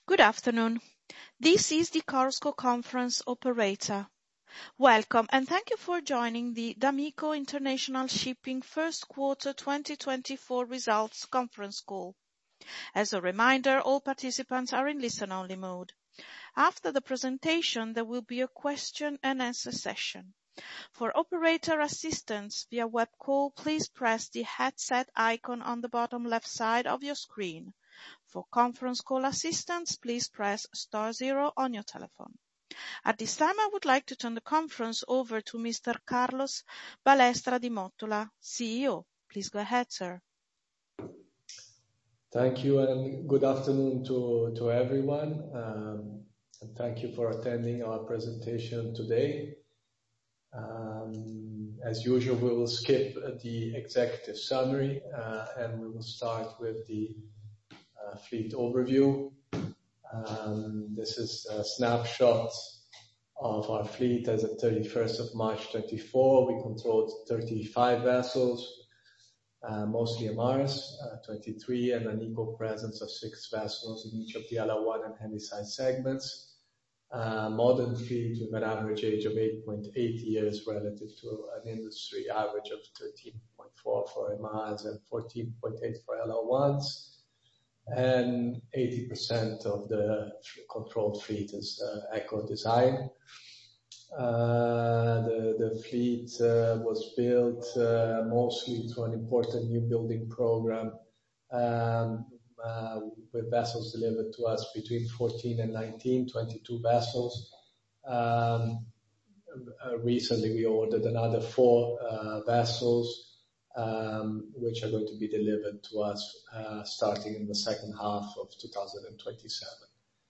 Good afternoon. This is the Chorus Call conference operator. Welcome, and thank you for joining the d'Amico International Shipping first quarter 2024 results conference call. As a reminder, all participants are in listen-only mode. After the presentation, there will be a question-and-answer session. For operator assistance via web call, please press the headset icon on the bottom left side of your screen. For conference call assistance, please press star 0 on your telephone. At this time, I would like to turn the conference over to Mr. Carlos Balestra di Mottola, CEO. Please go ahead, sir. Thank you, and good afternoon to everyone. And thank you for attending our presentation today. As usual, we will skip the executive summary, and we will start with the fleet overview. This is a snapshot of our fleet as of 31st of March 24. We controlled 35 vessels, mostly MRs, 23, and an equal presence of 6 vessels in each of the LR1 and Handysize segments. Modern fleet with an average age of 8.8 years relative to an industry average of 13.4 for MRs and 14.8 for LR1s. And 80% of the controlled fleet is eco-design. The fleet was built mostly through an important new building program, with vessels delivered to us between 14 and 19, 22 vessels. Recently, we ordered another 4 vessels, which are going to be delivered to us starting in the second half of 2027.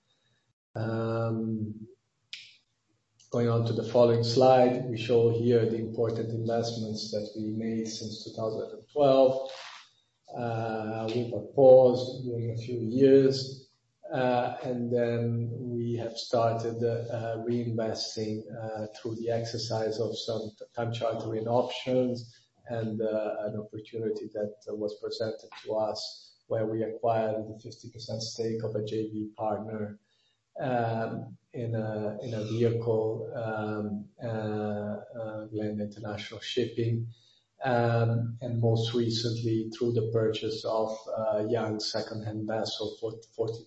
Going on to the following slide, we show here the important investments that we made since 2012. With a pause during a few years, and then we have started reinvesting through the exercise of some time chartering options and an opportunity that was presented to us where we acquired the 50% stake of a JV partner in a vehicle, Glenda International Shipping, and most recently through the purchase of a young second-hand vessel for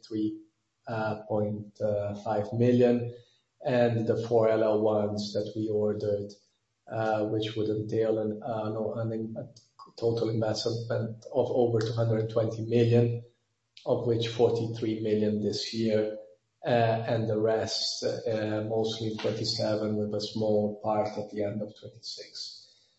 $43.5 million, and the 4 LR1s that we ordered, which would entail a total investment of over $220 million, of which $43 million this year, and the rest mostly in 27, with a small part at the end of 26.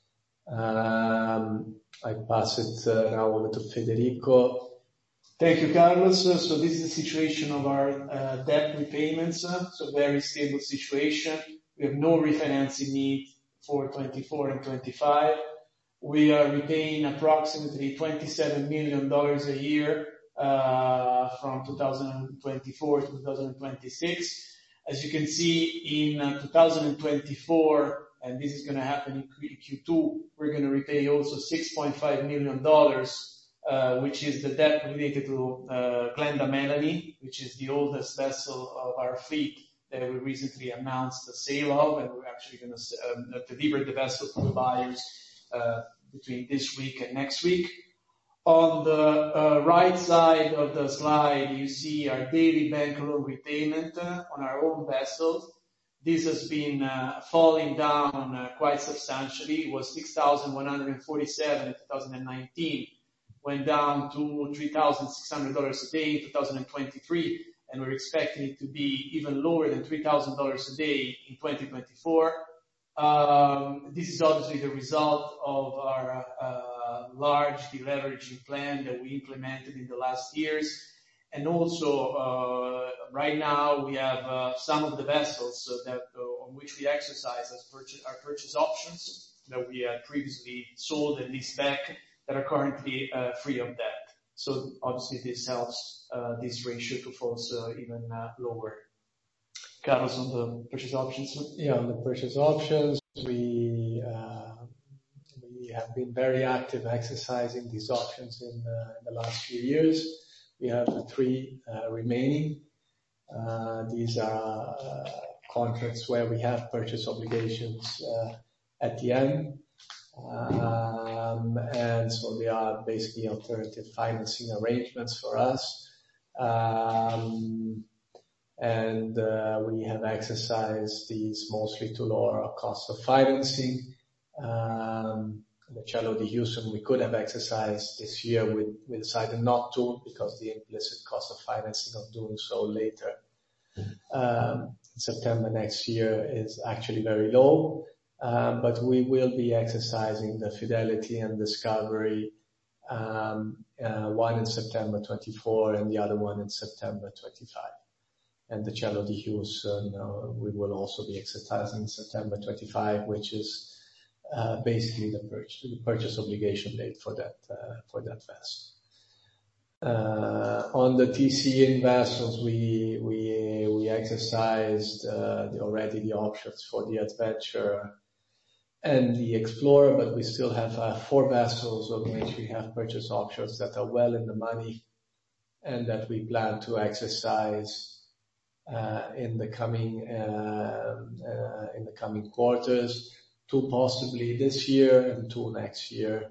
I pass it now over to Federico. Thank you, Carlos. So this is the situation of our debt repayments. So very stable situation. We have no refinancing need for 24 and 25. We are repaying approximately $27 million a year from 2024 to 2026. As you can see, in 2024, and this is going to happen in Q2, we're going to repay also $6.5 million, which is the debt related to Glenda Melanie, which is the oldest vessel of our fleet that we recently announced the sale of, and we're actually going to deliver the vessel to the buyers between this week and next week. On the right side of the slide, you see our daily bank loan repayment on our own vessels. This has been falling down quite substantially. It was $6,147 in 2019, went down to $3,600 a day in 2023, and we're expecting it to be even lower than $3,000 a day in 2024. This is obviously the result of our large deleveraging plan that we implemented in the last years. And also, right now, we have some of the vessels on which we exercise our purchase options that we had previously sold and leased back that are currently free of debt. So obviously, this helps this ratio to fall even lower. Carlos, on the purchase options? Yeah, on the purchase options, we have been very active exercising these options in the last few years. We have 3 remaining. These are contracts where we have purchase obligations at the end. And so they are basically alternative financing arrangements for us. We have exercised these mostly to lower our cost of financing. The Cielo di Houston we could have exercised this year. We decided not to because the implicit cost of financing of doing so later September next year is actually very low. But we will be exercising the Fidelity and Discovery, one in September 24 and the other one in September 25. And the Cielo di Houston, we will also be exercising September 25, which is basically the purchase obligation date for that vessel. On the TC-in vessels, we exercised already the options for the Adventure and the Explorer, but we still have 4 vessels of which we have purchase options that are well in the money and that we plan to exercise in the coming quarters, 2 possibly this year and 2 next year.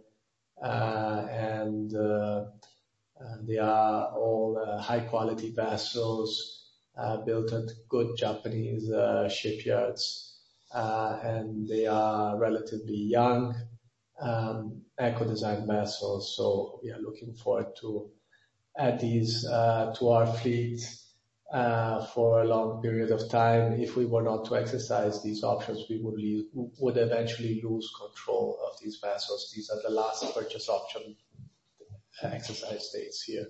They are all high quality vessels built at good Japanese shipyards. And they are relatively young, eco-design vessels. So we are looking forward to add these to our fleet for a long period of time. If we were not to exercise these options, we would eventually lose control of these vessels. These are the last purchase option exercise dates here.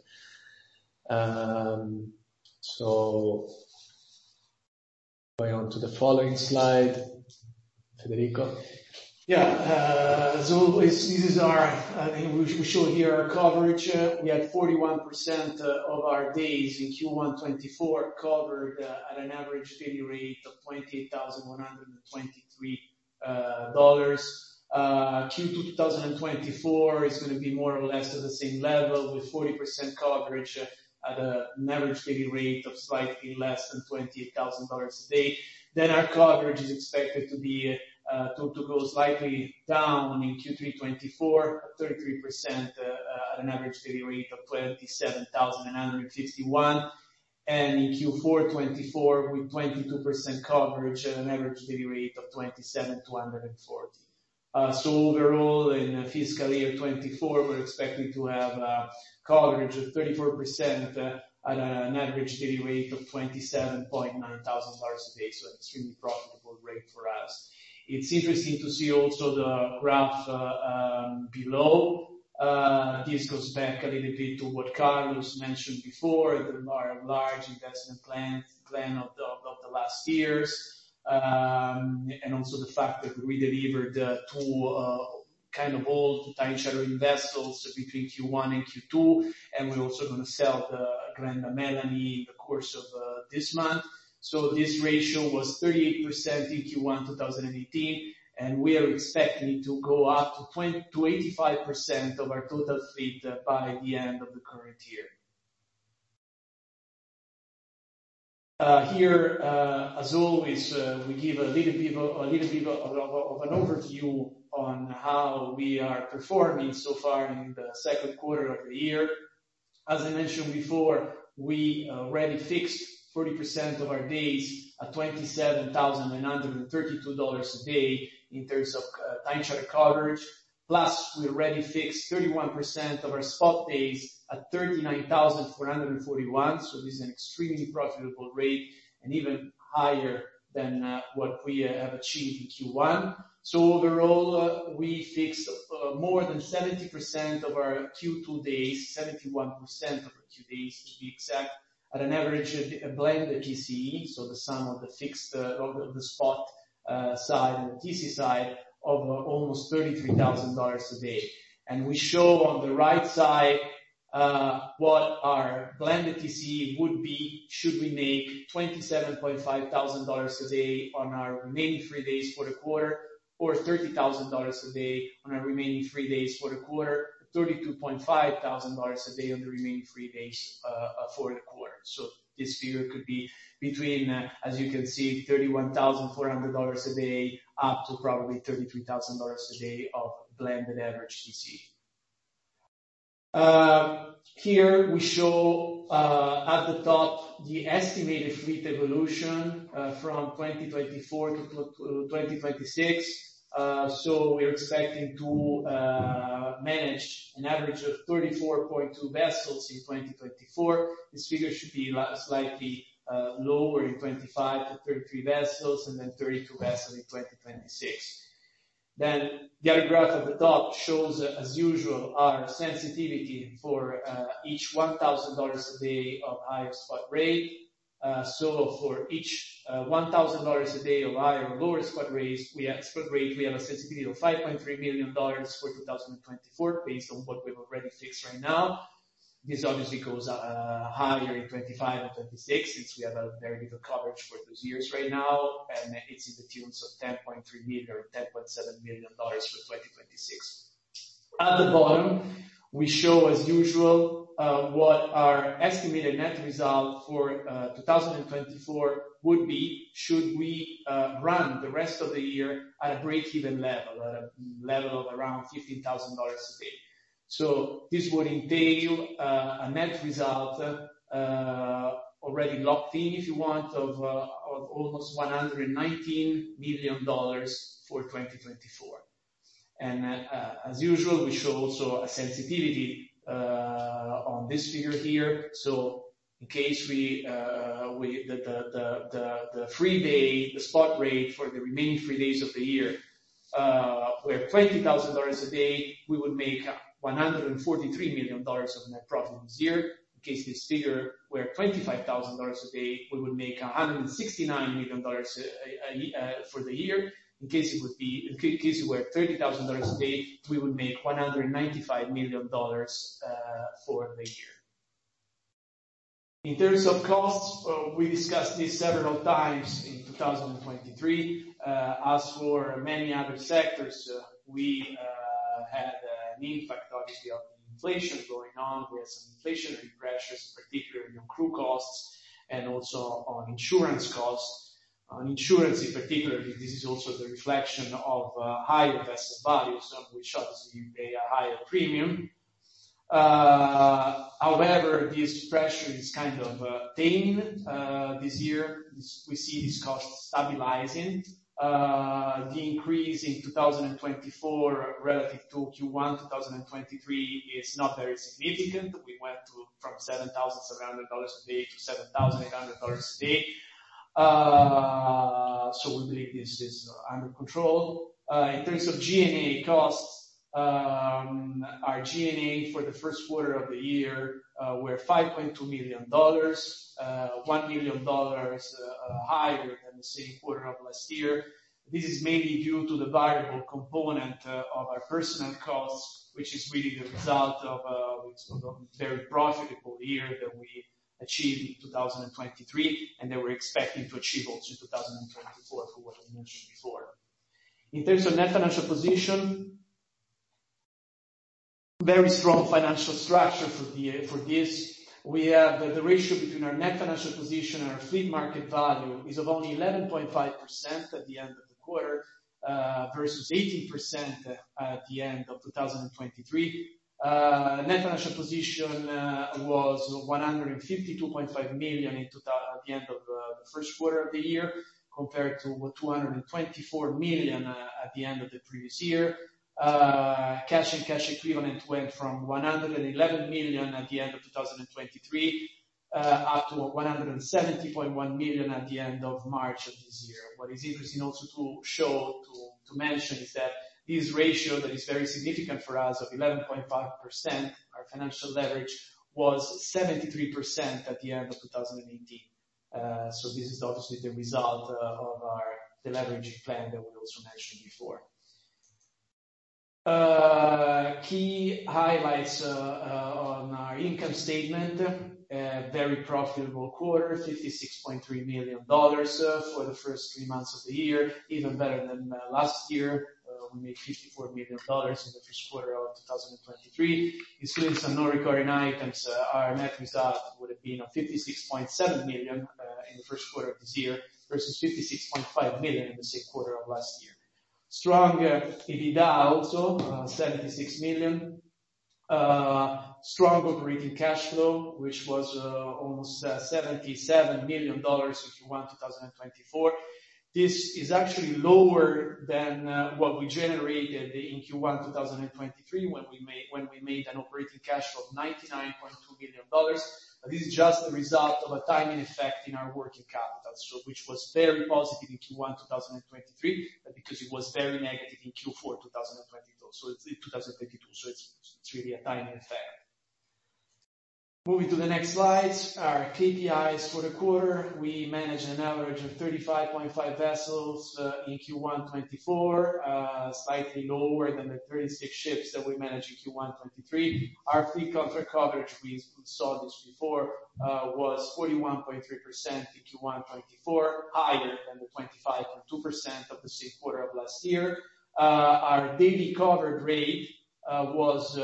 So going on to the following slide, Federico. Yeah, as always, this is our, we show here our coverage. We had 41% of our days in Q1 24 covered at an average daily rate of $28,123. Q2 2024 is going to be more or less at the same level with 40% coverage at an average daily rate of slightly less than $28,000 a day. Then our coverage is expected to be to go slightly down in Q3 24, 33% at an average daily rate of $27,951, and in Q4 24 with 22% coverage at an average daily rate of $27,240. So overall, in fiscal year 24, we're expecting to have coverage of 34% at an average daily rate of $27,900 a day. So an extremely profitable rate for us. It's interesting to see also the graph below. This goes back a little bit to what Carlos mentioned before, our large investment plan of the last years. And also the fact that we delivered 2 kind of old time chartering vessels between Q1 and Q2, and we're also going to sell the Glenda Melanie in the course of this month. So this ratio was 38% in Q1 2018, and we are expecting it to go up to 85% of our total fleet by the end of the current year. Here, as always, we give a little bit of an overview on how we are performing so far in the second quarter of the year. As I mentioned before, we already fixed 40% of our days at $27,932 a day in terms of time charter coverage. Plus, we already fixed 31% of our spot days at $39,441. So this is an extremely profitable rate and even higher than what we have achieved in Q1. So overall, we fixed more than 70% of our Q2 days, 71% of our Q days to be exact, at an average blended TCE. So the sum of the fixed, of the spot side and the TC side of almost $33,000 a day. And we show on the right side what our blended TCE would be should we make $27,500 a day on our remaining 3 days for the quarter, or $30,000 a day on our remaining 3 days for the quarter, $32,500 a day on the remaining 3 days for the quarter. So this figure could be between, as you can see, $31,400 a day up to probably $33,000 a day of blended average TC. Here we show at the top the estimated fleet evolution from 2024 to 2026. So we're expecting to manage an average of 34.2 vessels in 2024. This figure should be slightly lower in 25 to 33 vessels, and then 32 vessels in 2026. Then the other graph at the top shows, as usual, our sensitivity for each $1,000 a day of higher spot rate. So for each $1,000 a day of higher or lower spot rate, we have a sensitivity of $5.3 million for 2024 based on what we've already fixed right now. This obviously goes higher in 25 and 26 since we have a very little coverage for those years right now, and it's in the tunes of $10.3 million or $10.7 million for 2026. At the bottom, we show, as usual, what our estimated net result for 2024 would be should we run the rest of the year at a break-even level, at a level of around $15,000 a day. So this would entail a net result already locked in, if you want, of almost $119 million for 2024. And as usual, we show also a sensitivity on this figure here. So in case the free day, the spot rate for the remaining 3 days of the year, were $20,000 a day, we would make $143 million of net profit this year. In case this figure were $25,000 a day, we would make $169 million for the year. In case it were $30,000 a day, we would make $195 million for the year. In terms of costs, we discussed this several times in 2023. As for many other sectors, we had an impact, obviously, of the inflation going on. We had some inflationary pressures, particularly on crew costs and also on insurance costs. On insurance in particular, this is also the reflection of higher vessel values, which obviously you pay a higher premium. However, this pressure is kind of taming this year. We see these costs stabilizing. The increase in 2024 relative to Q1 2023 is not very significant. We went from $7,700 a day to $7,800 a day. So we believe this is under control. In terms of G&A costs, our G&A for the first quarter of the year were $5.2 million, $1 million higher than the same quarter of last year. This is mainly due to the variable component of our personnel costs, which is really the result of a very profitable year that we achieved in 2023, and that we're expecting to achieve also in 2024 for what I mentioned before. In terms of net financial position, very strong financial structure for this. We have the ratio between our net financial position and our fleet market value is of only 11.5% at the end of the quarter, versus 18% at the end of 2023. Net financial position was $152.5 million at the end of the first quarter of the year, compared to $224 million at the end of the previous year. Cash and cash equivalent went from $111 million at the end of 2023 up to $170.1 million at the end of March of this year. What is interesting also to mention is that this ratio that is very significant for us of 11.5%, our financial leverage, was 73% at the end of 2018. So this is obviously the result of our deleveraging plan that we also mentioned before. Key highlights on our income statement. Very profitable quarter, $56.3 million for the first 3 months of the year, even better than last year. we made $54 million in the first quarter of 2023. Excluding some non-recurring items, our net result would have been of $56.7 million in the first quarter of this year versus $56.5 million in the same quarter of last year. Strong EBITDA also, $76 million. Strong operating cash flow, which was almost $77 million in Q1 2024. This is actually lower than what we generated in Q1 2023 when we made an operating cash flow of $99.2 million. But this is just the result of a timing effect in our working capital, so which was very positive in Q1 2023, but because it was very negative in Q4 2022. So it's 2022. So it's really a timing effect. Moving to the next slides, our KPIs for the quarter. We managed an average of 35.5 vessels in Q1 24, slightly lower than the 36 ships that we managed in Q1 23. Our fleet contract coverage, we saw this before, was 41.3% in Q1 24, higher than the 25.2% of the same quarter of last year. Our daily covered rate was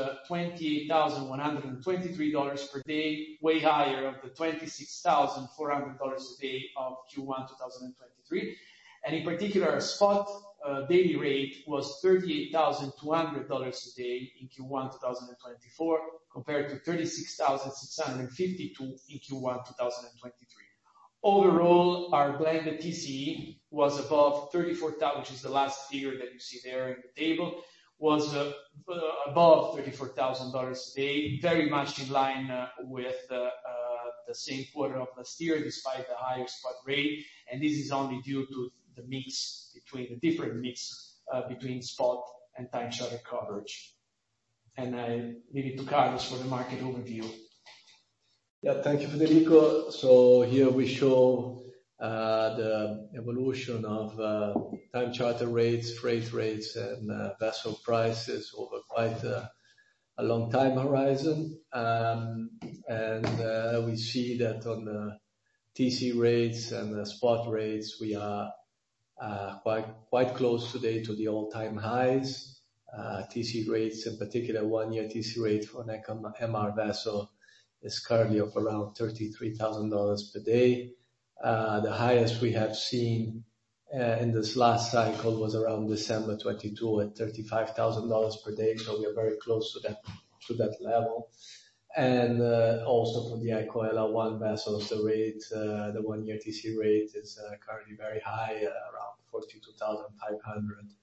$28,123 per day, way higher of the $26,400 a day of Q1 2023. And in particular, our spot daily rate was $38,200 a day in Q1 2024, compared to $36,652 in Q1 2023. Overall, our blended TCE was above 34,000, which is the last figure that you see there in the table, was above $34,000 a day, very much in line with the same quarter of last year, despite the higher spot rate. And this is only due to the different mix between spot and time charter coverage. And I leave it to Carlos for the market overview. Yeah, thank you, Federico. So here we show the evolution of time charter rates, freight rates, and vessel prices over quite a long time horizon. And we see that on the TC rates and the spot rates, we are quite close today to the all-time highs. TC rates, in particular, 1-year TC rate for an MR vessel is currently of around $33,000 per day. The highest we have seen in this last cycle was around December 22 at $35,000 per day. So we are very close to that level. And also for the Eco LR1 vessels, the rate, the 1-year TC rate is currently very high, around $42,500.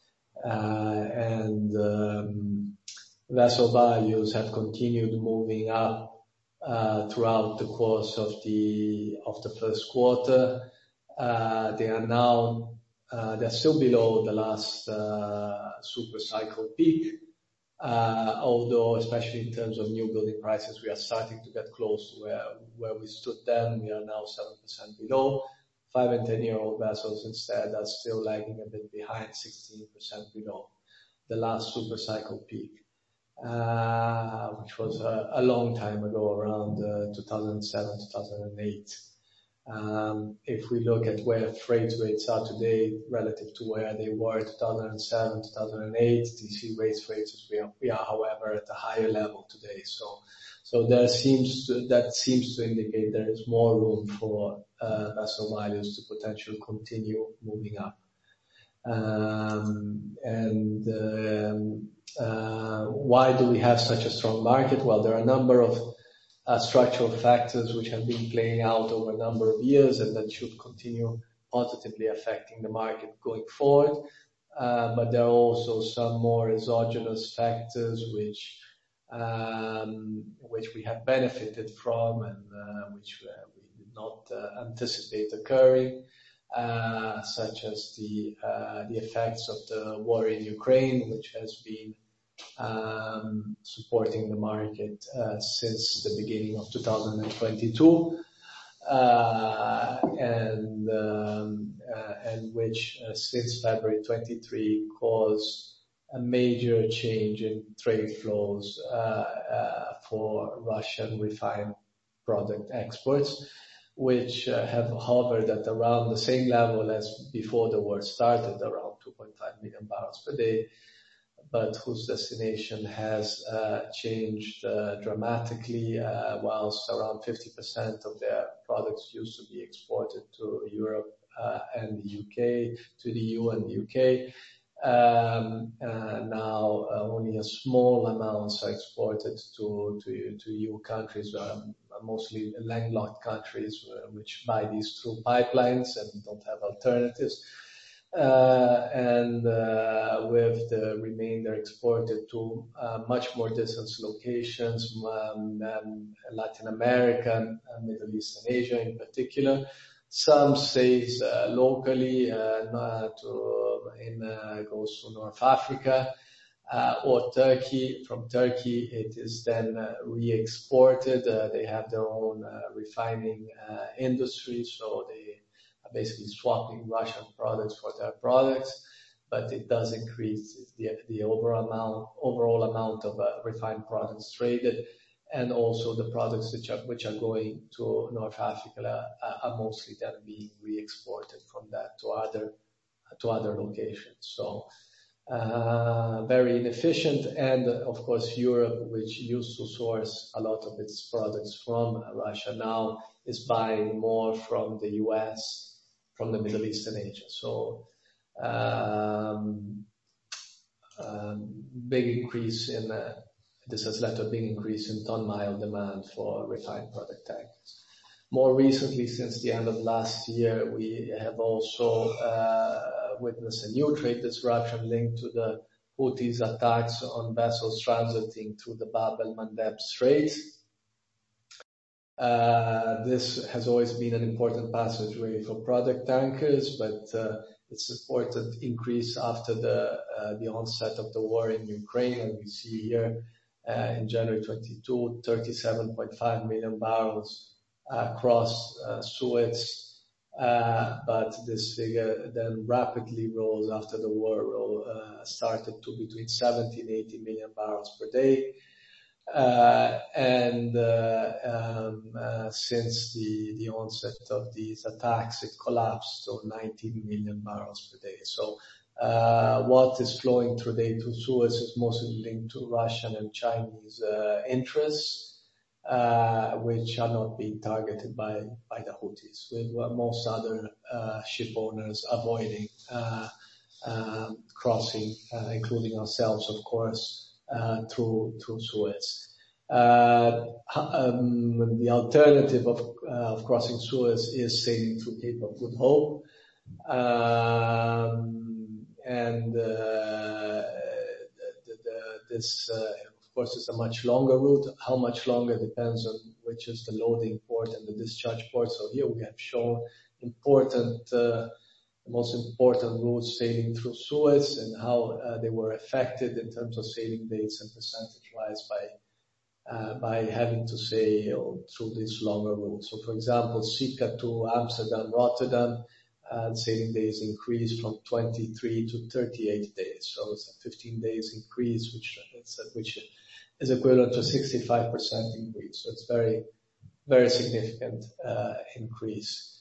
And vessel values have continued moving up throughout the course of the first quarter. They are now they're still below the last super cycle peak, although especially in terms of new building prices, we are starting to get close to where we stood then. We are now 7% below. 5 and 10-year-old vessels instead are still lagging a bit behind, 16% below the last super cycle peak, which was a long time ago, around 2007, 2008. If we look at where freight rates are today relative to where they were in 2007, 2008, TC rates, we are, however, at a higher level today. So that seems to indicate there is more room for vessel values to potentially continue moving up. Why do we have such a strong market? Well, there are a number of structural factors which have been playing out over a number of years and that should continue positively affecting the market going forward. But there are also some more exogenous factors which we have benefited from and which we did not anticipate occurring, such as the effects of the war in Ukraine, which has been supporting the market since the beginning of 2022, and which since February 23 caused a major change in trade flows for Russian refined product exports. which have hovered at around the same level as before the war started, around 2.5 million barrels per day, but whose destination has changed dramatically, whilst around 50% of their products used to be exported to Europe and the UK, to the EU and the UK. Now only a small amounts are exported to EU countries, mostly landlocked countries, which buy these through pipelines and don't have alternatives. With the remainder exported to much more distant locations, Latin America, Middle East and Asia in particular. Some stays locally goes to North Africa or Turkey. From Turkey, it is then re-exported. They have their own refining industry, so they are basically swapping Russian products for their products. But it does increase the overall amount of refined products traded, and also the products which are going to North Africa are mostly then being re-exported from that to other locations. So very inefficient, and of course Europe, which used to source a lot of its products from Russia, now is buying more from the US, from the Middle East and Asia. So big increase in this has led to a big increase in ton-mile demand for refined product tankers. More recently, since the end of last year, we have also witnessed a new trade disruption linked to the Houthis' attacks on vessels transiting through the Bab el-Mandeb Strait. This has always been an important passageway for product tankers, but its important increase after the onset of the war in Ukraine, and we see here in January 22, 37.5 million barrels crossed Suez, but this figure then rapidly rose after the war started to between 70 and 80 million barrels per day. Since the onset of these attacks, it collapsed to 19 million barrels per day. So what is flowing today to Suez is mostly linked to Russian and Chinese interests, which are not being targeted by the Houthis, with most other ship owners avoiding crossing, including ourselves, of course, through Suez. The alternative of crossing Suez is sailing through Cape of Good Hope, this of course is a much longer route. How much longer depends on which is the loading port and the discharge port. So here we have shown the most important routes sailing through Suez and how they were affected in terms of sailing dates and percentage-wise by having to sail through this longer route. So, for example, Sikka to Amsterdam, Rotterdam, sailing days increased from 23 to 38 days. So it's a 15 days increase, which is equivalent to 65% increase. So it's very, very significant increase.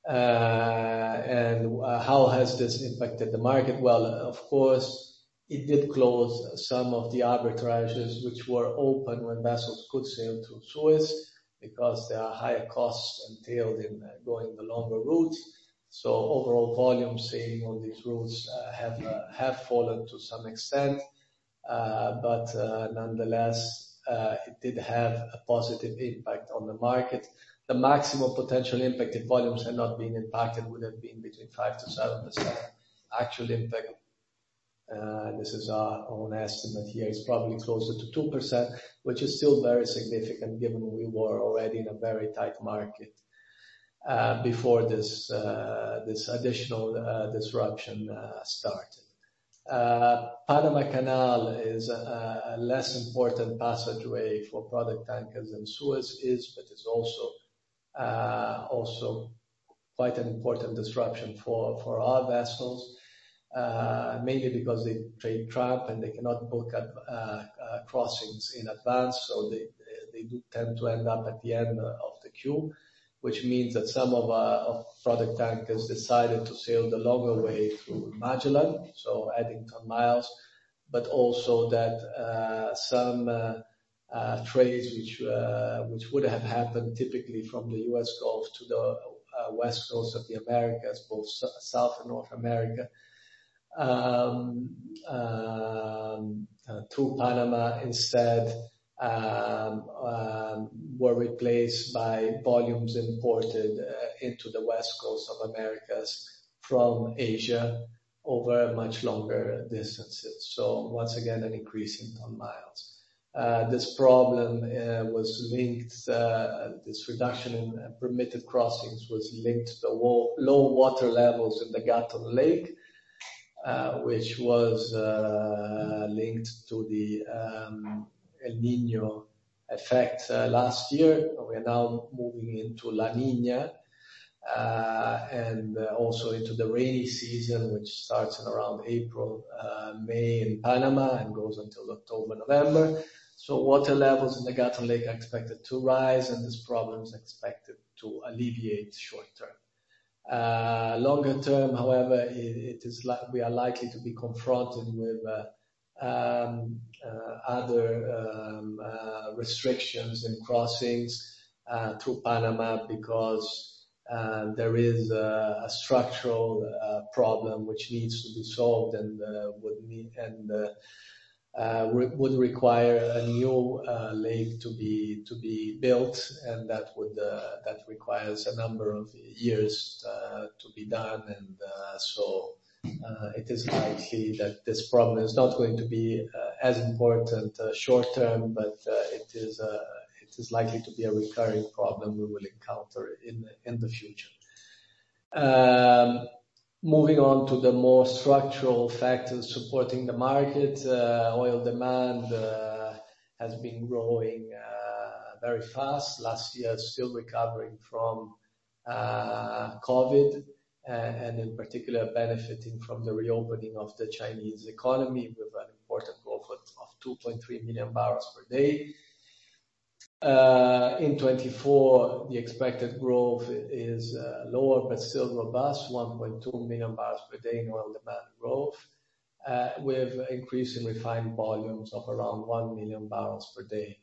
And how has this impacted the market? Well, of course, it did close some of the arbitrages which were open when vessels could sail through Suez, because there are higher costs entailed in going the longer routes. So overall volume sailing on these routes have fallen to some extent, but nonetheless, it did have a positive impact on the market. The maximum potential impact if volumes had not been impacted would have been between 5 to 7%. Actual impact, this is our own estimate here, is probably closer to 2%, which is still very significant given we were already in a very tight market before this additional disruption started. Panama Canal is a less important passageway for product tankers than Suez is, but is also quite an important disruption for our vessels, mainly because they trade tramp and they cannot book crossings in advance, so they do tend to end up at the end of the queue, which means that some of product tankers decided to sail the longer way through Magellan, so adding ton miles, but also that some trades which would have happened typically from the U.S. Gulf to the west coast of the Americas, both South and North America, through Panama instead were replaced by volumes imported into the west coast of Americas from Asia over much longer distances. So once again, an increase in ton miles. This problem was linked, this reduction in permitted crossings was linked to the low water levels in the Gatun Lake, which was linked to the El Niño effect last year. We are now moving into La Niña and also into the rainy season, which starts in around April, May in Panama and goes until October, November. So water levels in the Gatun Lake are expected to rise, and this problem is expected to alleviate short term. Longer term, however, we are likely to be confronted with other restrictions in crossings through Panama because there is a structural problem which needs to be solved and would require a new lake to be built, and that requires a number of years to be done, and so it is likely that this problem is not going to be as important short term, but it is likely to be a recurring problem we will encounter in the future. Moving on to the more structural factors supporting the market, oil demand has been growing very fast. Last year, still recovering from COVID, and in particular benefiting from the reopening of the Chinese economy with an important growth of 2.3 million barrels per day. In 24, the expected growth is lower but still robust, 1.2 million barrels per day in oil demand growth, with increase in refined volumes of around 1 million barrels per day,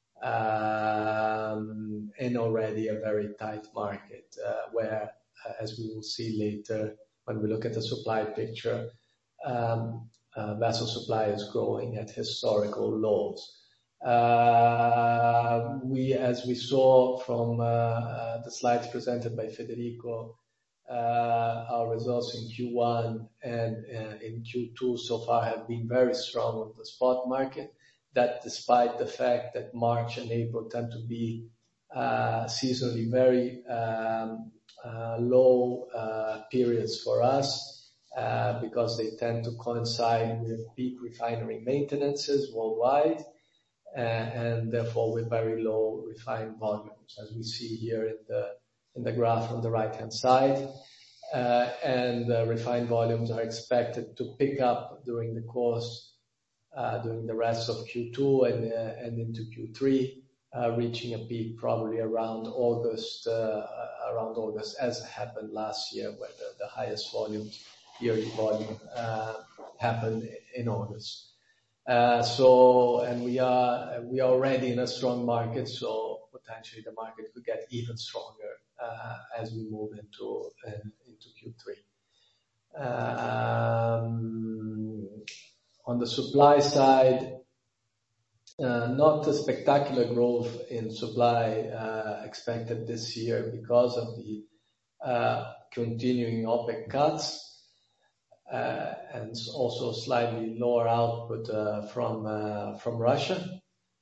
and already a very tight market where, as we will see later when we look at the supply picture, vessel supply is growing at historical lows. As we saw from the slides presented by Federico, our results in Q1 and in Q2 so far have been very strong on the spot market. That despite the fact that March and April tend to be seasonally very low periods for us, because they tend to coincide with peak refinery maintenances worldwide, and therefore with very low refined volumes, as we see here in the graph on the right-hand side. And refined volumes are expected to pick up during the rest of Q2 and into Q3, reaching a peak probably around August, as happened last year, where the highest yearly volume happened in August. And we are already in a strong market, so potentially the market could get even stronger as we move into Q3. On the supply side, not a spectacular growth in supply expected this year because of the continuing OPEC cuts. And also slightly lower output from Russia,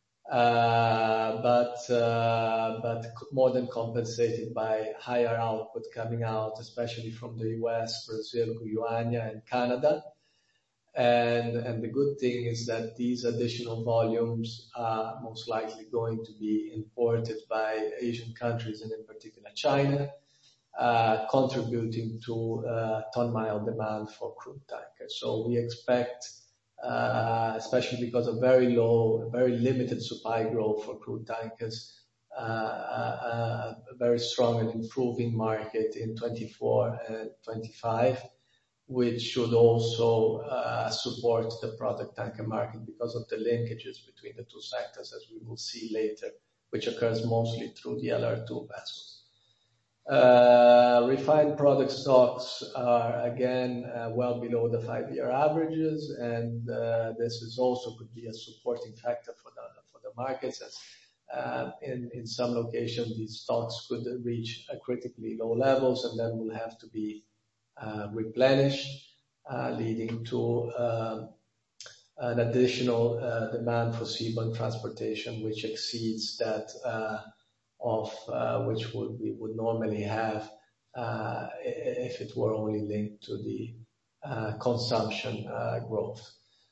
but more than compensated by higher output coming out, especially from the US, Brazil, Guyana, and Canada. And the good thing is that these additional volumes are most likely going to be imported by Asian countries, and in particular China, contributing to ton-mile demand for crude tankers. So we expect, especially because of very limited supply growth for crude tankers, a very strong and improving market in 24 and 25, which should also support the product tanker market because of the linkages between the two sectors, as we will see later, which occurs mostly through the LR2 vessels. Refined product stocks are again well below the 5-year averages, and this is also could be a supporting factor for the markets, as in some locations these stocks could reach a critically low levels and then will have to be replenished, leading to an additional demand for seaborne transportation, which exceeds that of which we would normally have if it were only linked to the consumption growth.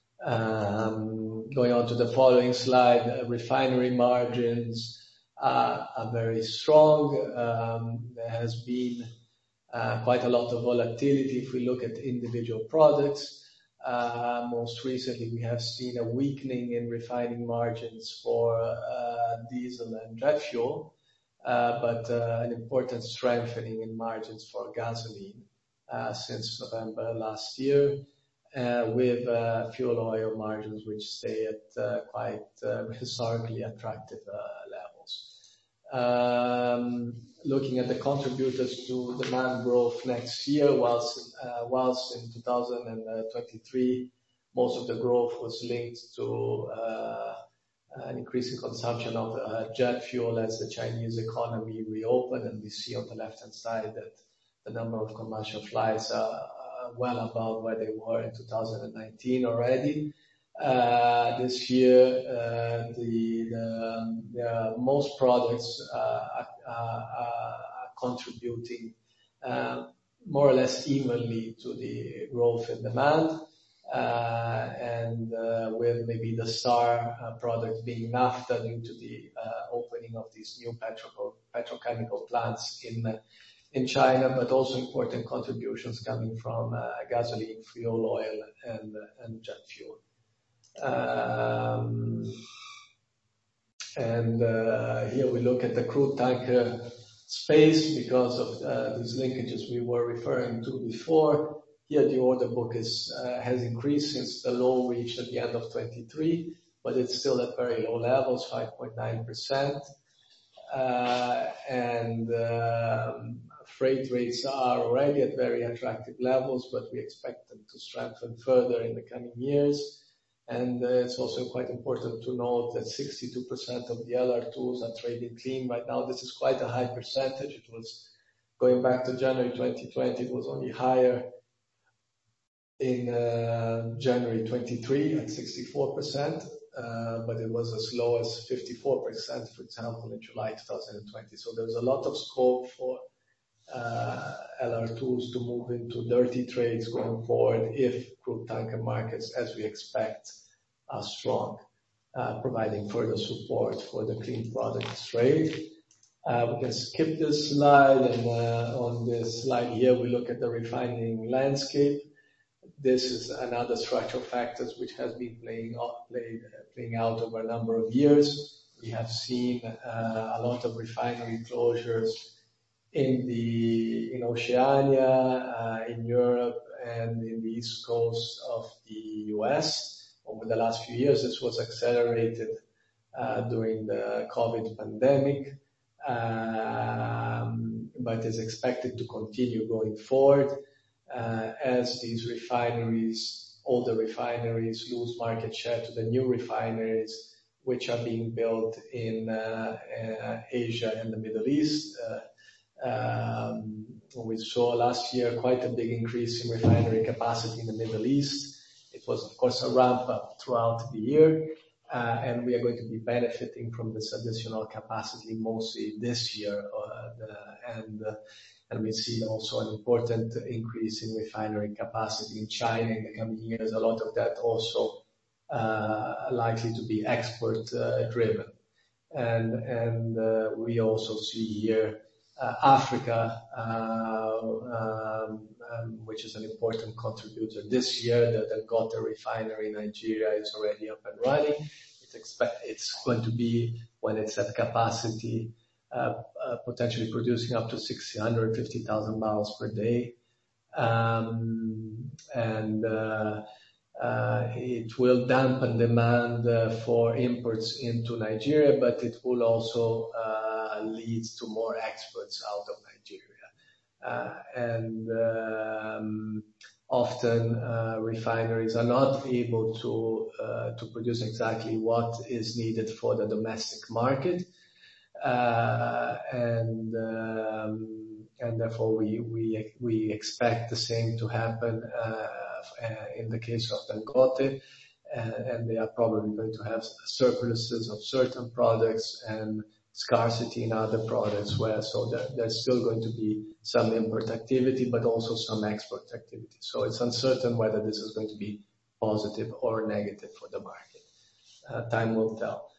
Going on to the following slide, refinery margins are very strong. There has been quite a lot of volatility if we look at individual products. Most recently, we have seen a weakening in refining margins for diesel and jet fuel, but an important strengthening in margins for gasoline since November last year, with fuel oil margins which stay at quite historically attractive levels. Looking at the contributors to demand growth next year, whilst in 2023 most of the growth was linked to an increasing consumption of jet fuel as the Chinese economy reopened, and we see on the left-hand side that the number of commercial flights are well above where they were in 2019 already. This year, the most products are contributing more or less evenly to the growth in demand, and with maybe the star product being naphtha due to the opening of these new petrochemical plants in China, but also important contributions coming from gasoline, fuel oil, and jet fuel. Here we look at the crude tanker space because of these linkages we were referring to before. Here the order book has increased since the low reached at the end of 23, but it's still at very low levels, 5.9%. Freight rates are already at very attractive levels, but we expect them to strengthen further in the coming years. And it's also quite important to note that 62% of the LR2s are trading clean right now. This is quite a high percentage. It was going back to January 2020, it was only higher in January 23 at 64%, but it was as low as 54%, for example, in July 2020. So there's a lot of scope for LR2s to move into dirty trades going forward if crude tanker markets, as we expect, are strong, providing further support for the clean products trade. We can skip this slide, and on this slide here we look at the refining landscape. This is another structural factors which has been playing out over a number of years. We have seen a lot of refinery closures in Oceania, in Europe, and in the east coast of the US. Over the last few years, this was accelerated during the COVID pandemic, but is expected to continue going forward as these refineries, older refineries, lose market share to the new refineries which are being built in Asia and the Middle East. We saw last year quite a big increase in refinery capacity in the Middle East. It was, of course, a ramp up throughout the year, and we are going to be benefiting from this additional capacity mostly this year. And we see also an important increase in refinery capacity in China in the coming years. A lot of that also likely to be export driven. And we also see here Africa, which is an important contributor this year. The Dangote refinery in Nigeria is already up and running. It it's going to be, when it's at capacity, potentially producing up to 650,000 barrels per day. It will dampen demand for imports into Nigeria, but it will also lead to more exports out of Nigeria. Often refineries are not able to produce exactly what is needed for the domestic market, and therefore we expect the same to happen in the case of Dangote, and they are probably going to have surpluses of certain products and scarcity in other products, there's still going to be some import activity, but also some export activity. So it's uncertain whether this is going to be positive or negative for the market. Time will tell.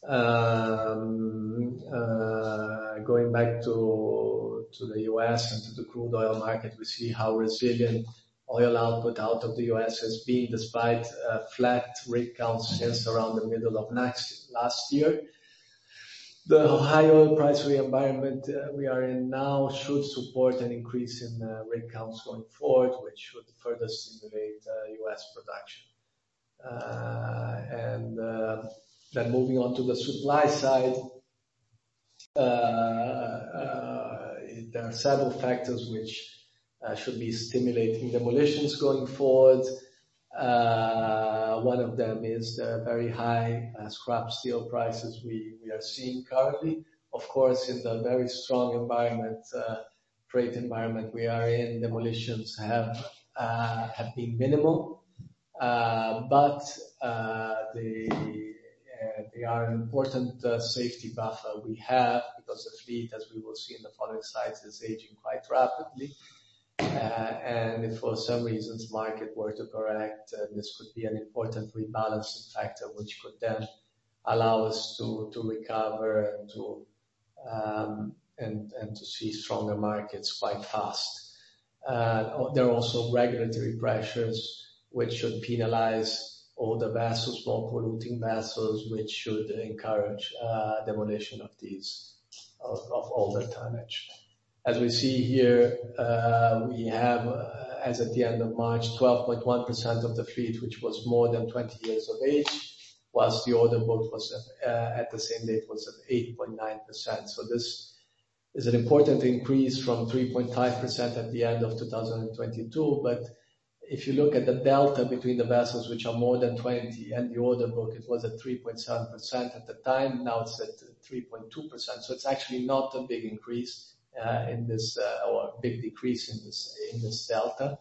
Going back to the US and to the crude oil market, we see how resilient oil output out of the US has been, despite flat rig counts since around the middle of last year. The high oil price environment we are in now should support an increase in rig counts going forward, which should further stimulate US production. Then moving on to the supply side, there are several factors which should be stimulating demolitions going forward. One of them is the very high scrap steel prices we are seeing currently. Of course, in the very strong freight environment we are in, demolitions have been minimal, but they are an important safety buffer we have, because the fleet, as we will see in the following slides, is aging quite rapidly. And if for some reasons market were to correct, this could be an important rebalancing factor, which could then allow us to recover and to see stronger markets quite fast. There are also regulatory pressures which should penalize older vessels, more polluting vessels, which should encourage demolition of older tonnage. As we see here, we have, as at the end of March, 12.1% of the fleet which was more than 20 years of age, whilst the order book was at the same date was at 8.9%. So this is an important increase from 3.5% at the end of 2022. But if you look at the delta between the vessels which are more than 20 and the order book, it was at 3.7% at the time. Now it's at 3.2%. So it's actually not a big increase in this, or a big decrease in this delta.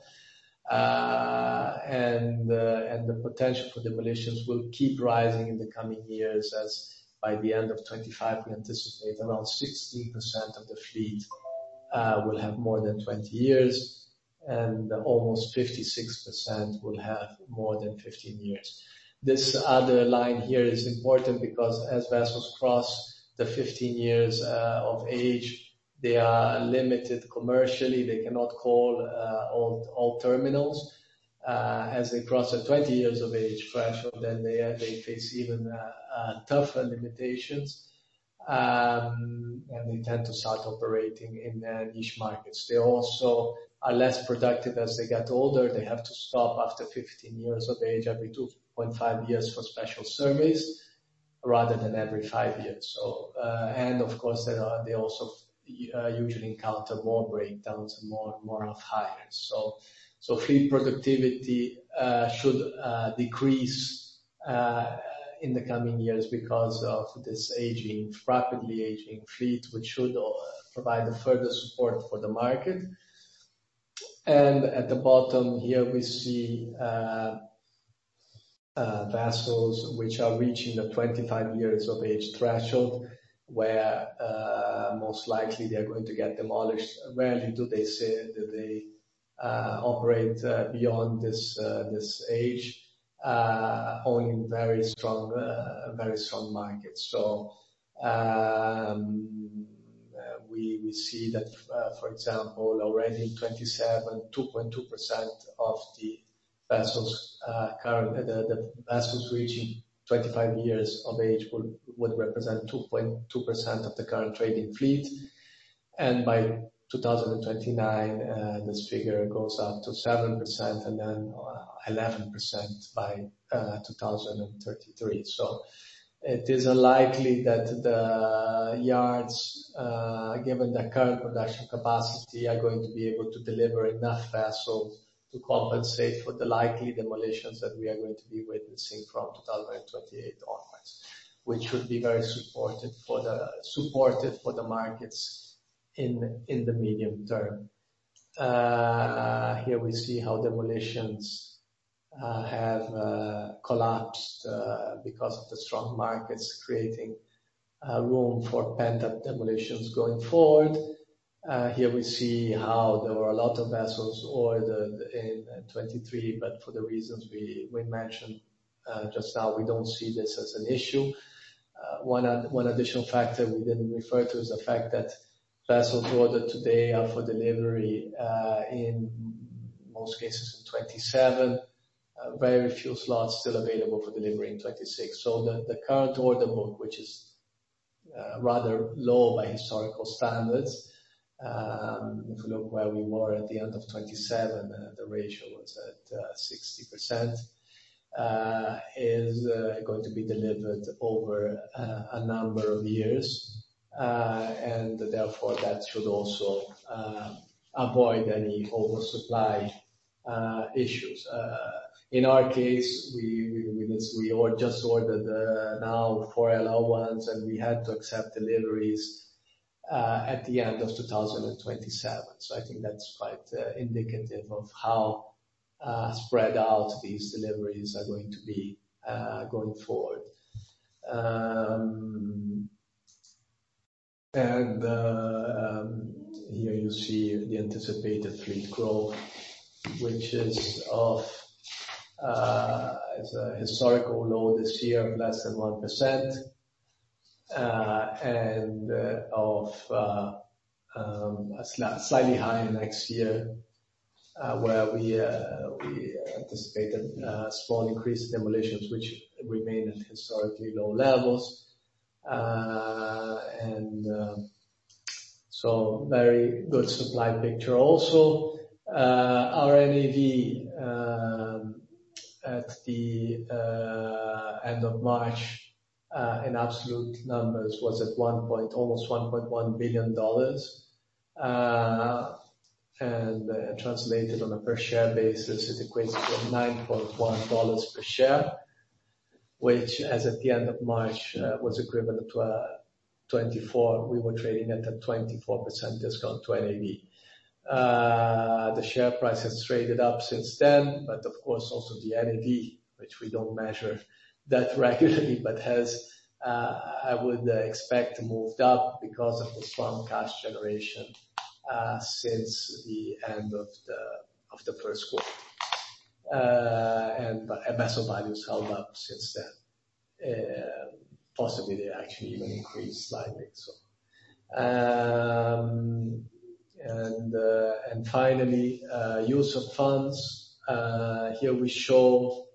And the potential for demolitions will keep rising in the coming years, as by the end of 25 we anticipate around 16% of the fleet will have more than 20 years, and almost 56% will have more than 15 years. This other line here is important because as vessels cross the 15 years of age, they are limited commercially. They cannot call all terminals. As they cross the 20 years of age threshold, then they face even tougher limitations, and they tend to start operating in niche markets. They also are less productive as they get older. They have to stop after 15 years of age, every 2.5 years for special surveys, rather than every 5 years. So, and of course, they also usually encounter more breakdowns and more off hires. So fleet productivity should decrease in the coming years because of this rapidly aging fleet, which should provide a further support for the market. And at the bottom here, we see vessels which are reaching the 25 years of age threshold, where most likely they are going to get demolished. Rarely do they say that they operate beyond this age, only in very strong markets. So we see that, for example, already in 27, 2.2% of the vessels the vessels reaching 25 years of age would represent 2.2% of the current trading fleet. And by 2029, this figure goes up to 7% and then 11% by 2033. So it is unlikely that the yards, given the current production capacity, are going to be able to deliver enough vessels to compensate for the likely demolitions that we are going to be witnessing from 2028 onwards, which would be very supportive for the markets in the medium term. Here we see how demolitions have collapsed because of the strong markets, creating room for pent-up demolitions going forward. Here we see how there were a lot of vessels ordered in 23, but for the reasons we mentioned just now, we don't see this as an issue. One additional factor we didn't refer to is the fact that vessels ordered today are for delivery in most cases in 27. Very few slots still available for delivery in 26. So the current order book, which is rather low by historical standards, if we look where we were at the end of 27, the ratio was at 60%, is going to be delivered over a number of years. And therefore that should also avoid any oversupply issues. In our case, we just ordered now 4 LR1s, and we had to accept deliveries at the end of 2027. So I think that's quite indicative of how spread out these deliveries are going to be going forward. Here you see the anticipated fleet growth, which is of is a historical low this year of less than 1%, and of slightly higher next year, where we anticipated small increase in demolitions, which remain at historically low levels. So very good supply picture. Also, our NAV at the end of March in absolute numbers was at almost $1.1 billion, and translated on a per share basis, it equates to $9.1 per share, which, as at the end of March, was equivalent to a 24. We were trading at a 24% discount to NAV. The share price has traded up since then, but of course also the NAV, which we don't measure that regularly, but has, I would expect, moved up because of the strong cash generation since the end of the first quarter. And vessel values held up since then. Possibly they actually even increased slightly. So, and finally, use of funds. Here we show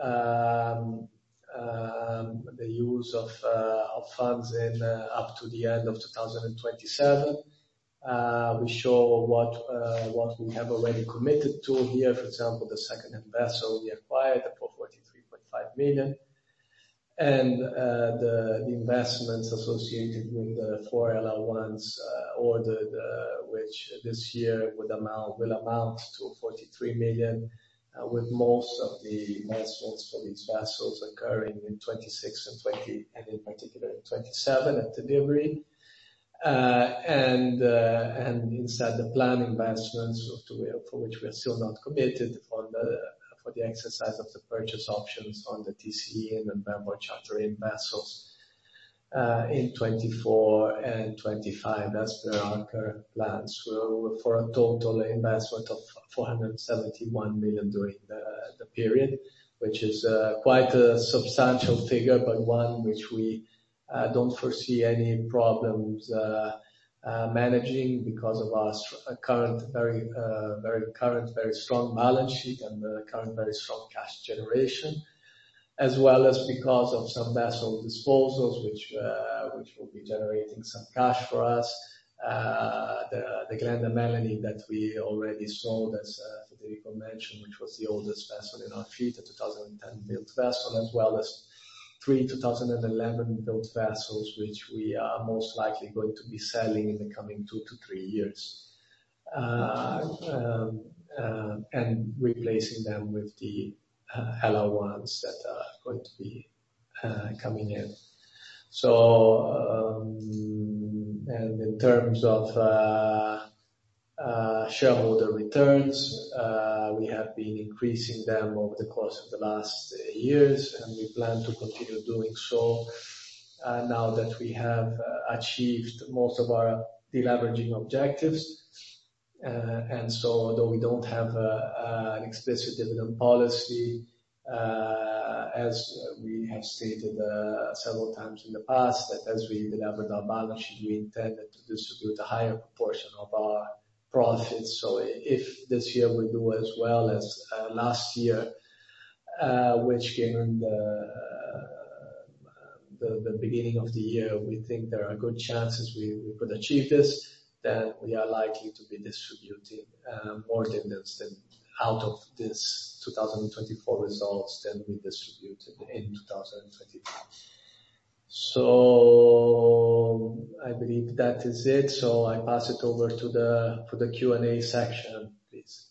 the use of funds in up to the end of 2027. We show what we have already committed to here. For example, the second-hand vessel we acquired for $43.5 million. And the investments associated with the 4 LR1s ordered, which this year will amount to $43 million, with most of the investments for these vessels occurring in 26 and 20, and in particular in 27 at delivery. And instead the planned investments for which we are still not committed for the exercise of the purchase options on the TCE and bareboat charter-in vessels in 24 and 25, as per our current plans, for a total investment of $471 million during the period, which is quite a substantial figure, but one which we don't foresee any problems managing because of our current very strong balance sheet and the current very strong cash generation. as well as because of some vessel disposals, which will be generating some cash for us. The Glenda Melanie that we already sold, as Federico mentioned, which was the oldest vessel in our fleet, a 2010 built vessel, as well as 3 2011 built vessels, which we are most likely going to be selling in the coming 2 to 3 years. And replacing them with the LR1s that are going to be coming in. So, and in terms of shareholder returns, we have been increasing them over the course of the last years, and we plan to continue doing so now that we have achieved most of our deleveraging objectives. And so although we don't have an explicit dividend policy, as we have stated several times in the past, that as we delivered our balance sheet, we intended to distribute a higher proportion of our profits. So if this year we do as well as last year, which given the beginning of the year, we think there are good chances we could achieve this, then we are likely to be distributing more dividends than out of this 2024 results than we distributed in 2023. So I believe that is it. So I pass it over to the Q&A section, please.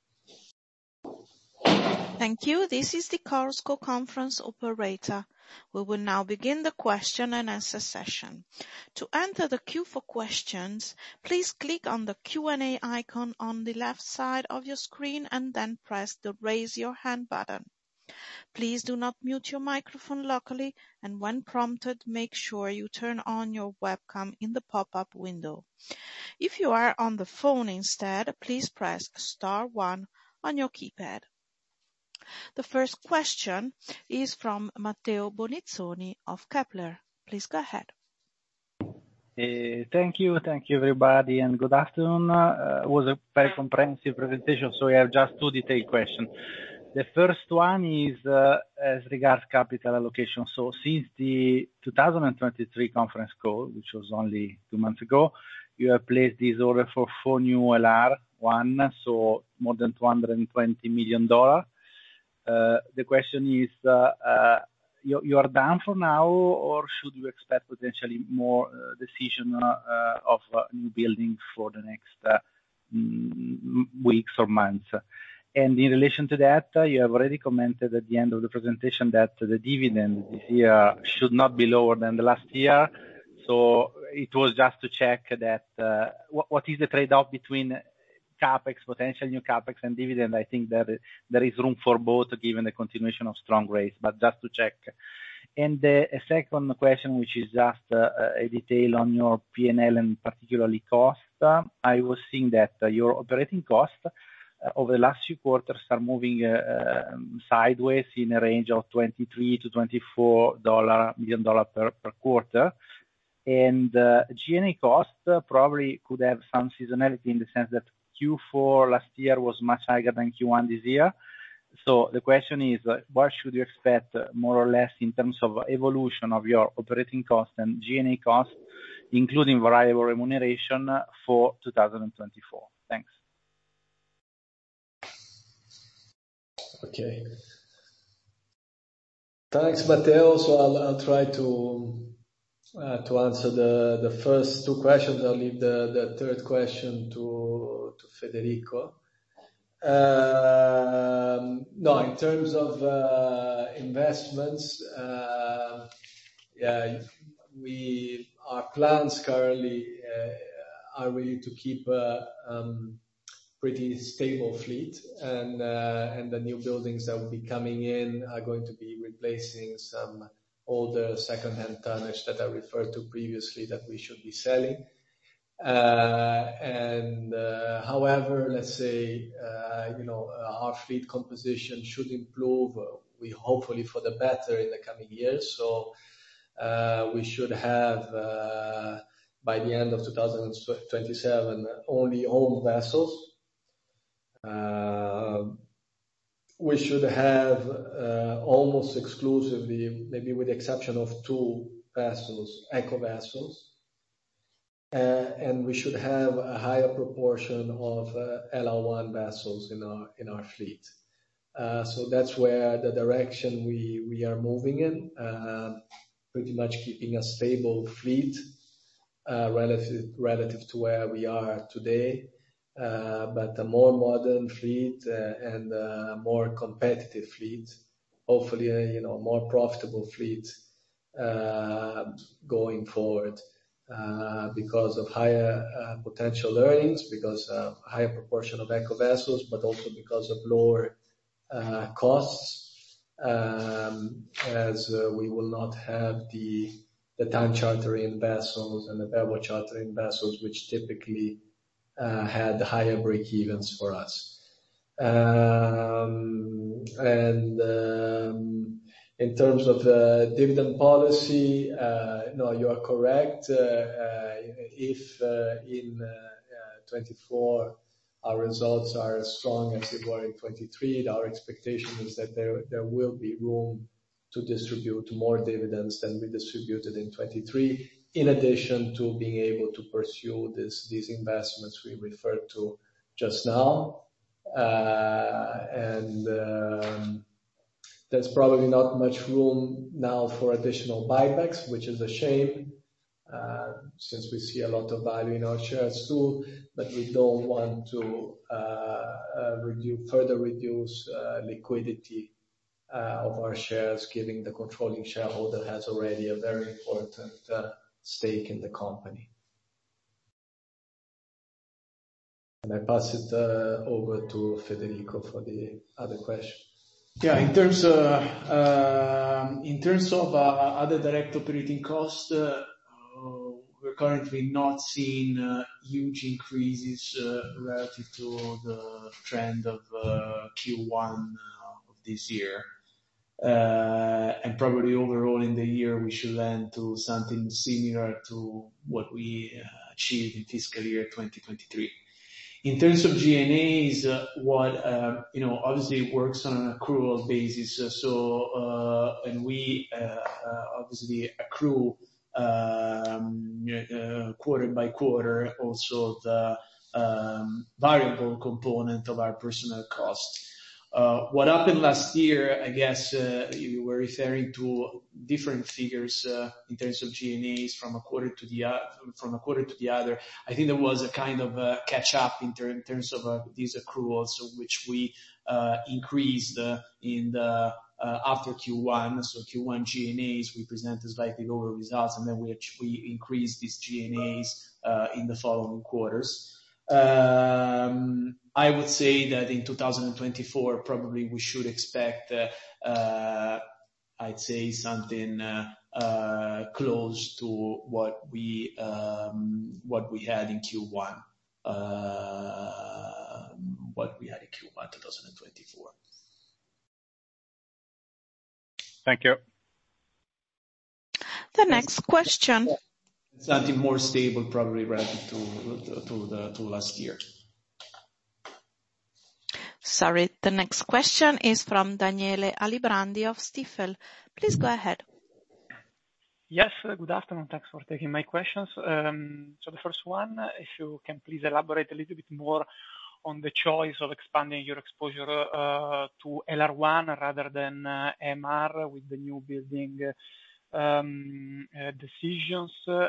Thank you. This is the Chorus Call conference operator. We will now begin the question and answer session. To enter the queue for questions, please click on the Q&A icon on the left side of your screen and then press the Raise Your Hand button. Please do not mute your microphone locally, and when prompted, make sure you turn on your webcam in the pop-up window. If you are on the phone instead, please press star 1 on your keypad. The first question is from Matteo Bonizzoni of Kepler. Please go ahead. Thank you, everybody, and good afternoon. It was a very comprehensive presentation, so I have just 2 detailed questions. The first one is as regards capital allocation. So since the 2023 conference call, which was only 2 months ago, you have placed this order for 4 new LR1, so more than $220 million. The question is, you are done for now, or should we expect potentially more decision of new buildings for the next weeks or months? And in relation to that, you have already commented at the end of the presentation that the dividend this year should not be lower than the last year. So it was just to check that what is the trade-off between CapEx, potential new CapEx and dividend. I think that there is room for both given the continuation of strong rates, but just to check. And a second question, which is just a detail on your P&L and particularly cost. I was seeing that your operating costs over the last few quarters are moving sideways in a range of $23 to $24 million per quarter. And G&A cost probably could have some seasonality in the sense that Q4 last year was much higher than Q1 this year. So the question is, what should you expect more or less in terms of evolution of your operating cost and G&A cost, including variable remuneration for 2024? Thanks. Okay. Thanks, Matteo. So I'll try to answer the first 2 questions. I'll leave the third question to Federico. No, in terms of investments, our plans currently are really to keep pretty stable fleet, and the new buildings that will be coming in are going to be replacing some older second-hand tonnage that I referred to previously that we should be selling. However, let's say, our fleet composition should improve, we hopefully for the better in the coming years. So, we should have, by the end of 2027, only owned vessels. we should have almost exclusively, maybe with the exception of 2 vessels, eco vessels, and we should have a higher proportion of LR1 vessels in our fleet. So that's where the direction we are moving in, pretty much keeping a stable fleet relative to where we are today, but a more modern fleet and a more competitive fleet, hopefully more profitable fleet going forward, because of higher potential earnings, because of higher proportion of eco vessels, but also because of lower costs, as we will not have the time chartering vessels and the bareboat chartering vessels, which typically had higher break-evens for us. In terms of dividend policy, no, you are correct. If in 24 our results are as strong as they were in 23, our expectation is that there will be room to distribute more dividends than we distributed in 23, in addition to being able to pursue these investments we referred to just now. There's probably not much room now for additional buybacks, which is a shame, since we see a lot of value in our shares too, but we don't want to further reduce liquidity of our shares, given the controlling shareholder has already a very important stake in the company. And I pass it over to Federico for the other question. Yeah, in terms of other direct operating costs, we're currently not seeing huge increases relative to the trend of Q1 of this year. And probably overall in the year, we should land to something similar to what we achieved in fiscal year 2023. In terms of G&As, obviously it works on an accrual basis. And we obviously accrue quarter by quarter also the variable component of our personnel costs. What happened last year, I guess, you were referring to different figures in terms of G&As from a quarter to the other. I think there was a kind of catch up in terms of these accruals, which we increased in the after Q1. So Q1 G&As, we presented slightly lower results, and then we increased these G&As in the following quarters. I would say that in 2024, probably we should expect, I'd say something close to what we had in Q1, 2024. Thank you. The next question. Something more stable, probably relative to last year. Sorry, the next question is from Daniele Alibrandi of Stifel. Please go ahead. Yes, good afternoon. Thanks for taking my questions. So the first one, if you can please elaborate a little bit more on the choice of expanding your exposure to LR1 rather than MR with the new building decisions,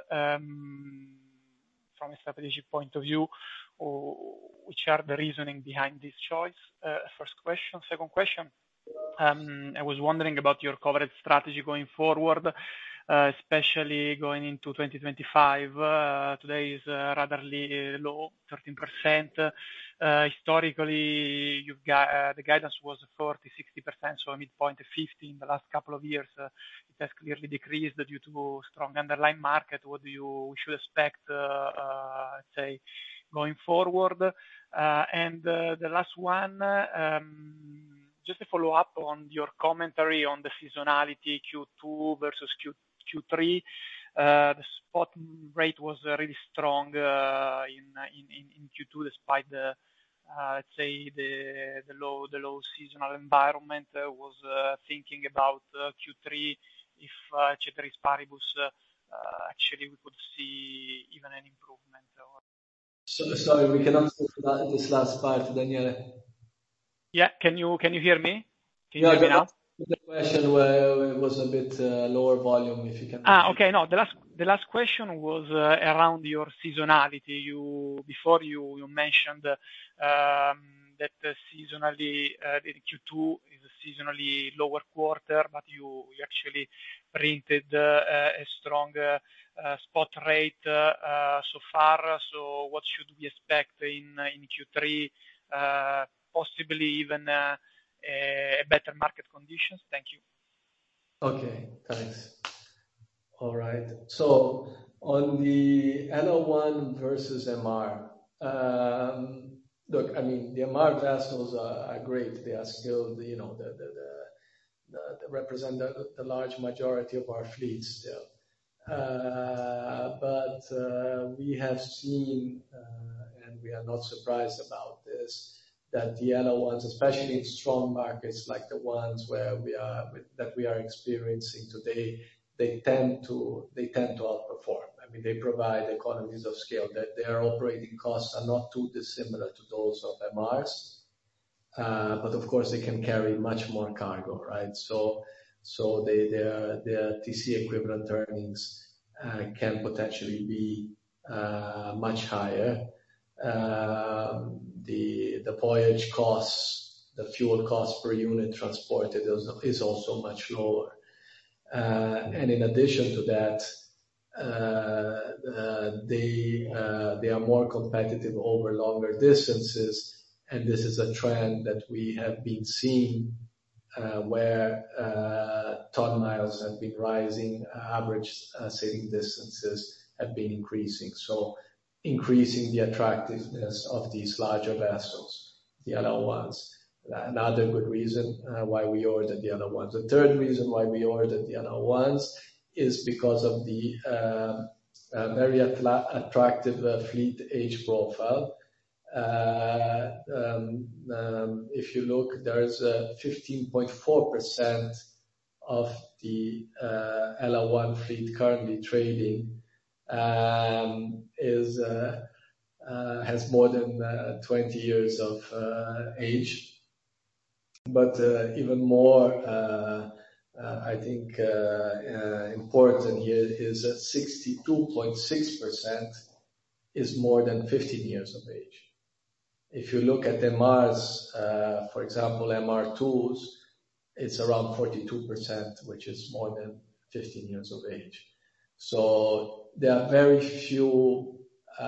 from a strategic point of view, which are the reasoning behind this choice? First question. Second question, I was wondering about your coverage strategy going forward, especially going into 2025. Today is rather low, 13%. Historically, the guidance was 40-60%, so a midpoint of 50 in the last couple of years. It has clearly decreased due to strong underlying market. What do we should expect, let's say, going forward? And the last one, just a follow up on your commentary on the seasonality Q2 versus Q3. The spot rate was really strong in Q2, despite the let's say the low seasonal environment. Was thinking about Q3 if ceteris paribus actually we could see even an improvement. Sorry, we cannot say this last part, Daniele. Yeah, can you hear me? Can you hear me now? The question where it was a bit lower volume, if you can. Okay. No, the last question was around your seasonality. Before you mentioned that seasonally Q2 is a seasonally lower quarter, but you actually printed a strong spot rate so far. So what should we expect in Q3? Possibly even a better market conditions. Thank you. Okay, thanks. All right. So on the LR1 versus MR, look, I mean, the MR vessels are great. They are still, they represent the large majority of our fleet still. But we have seen, and we are not surprised about this, that the LR1s, especially in strong markets like the ones that we are experiencing today, they tend to outperform. I mean, they provide economies of scale. That their operating costs are not too dissimilar to those of MRs, but of course they can carry much more cargo, right? So their TC equivalent earnings can potentially be much higher. The voyage costs, the fuel cost per unit transported is also much lower. And in addition to that, they are more competitive over longer distances, and this is a trend that we have been seeing, where ton miles have been rising, average sailing distances have been increasing. So increasing the attractiveness of these larger vessels, the LR1s. Another good reason why we ordered the LR1s. The third reason why we ordered the LR1s is because of the very attractive fleet age profile. If you look, there's 15.4% of the LR1 fleet currently trading has more than 20 years of age. But even more, I think important here is that 62.6% is more than 15 years of age. If you look at MRs, for example, MR2s, it's around 42%, which is more than 15 years of age. So there are very few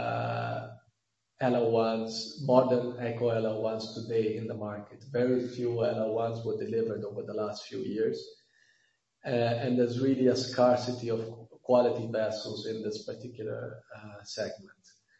LR1s, modern eco LR1s today in the market. Very few LR1s were delivered over the last few years. And there's really a scarcity of quality vessels in this particular segment.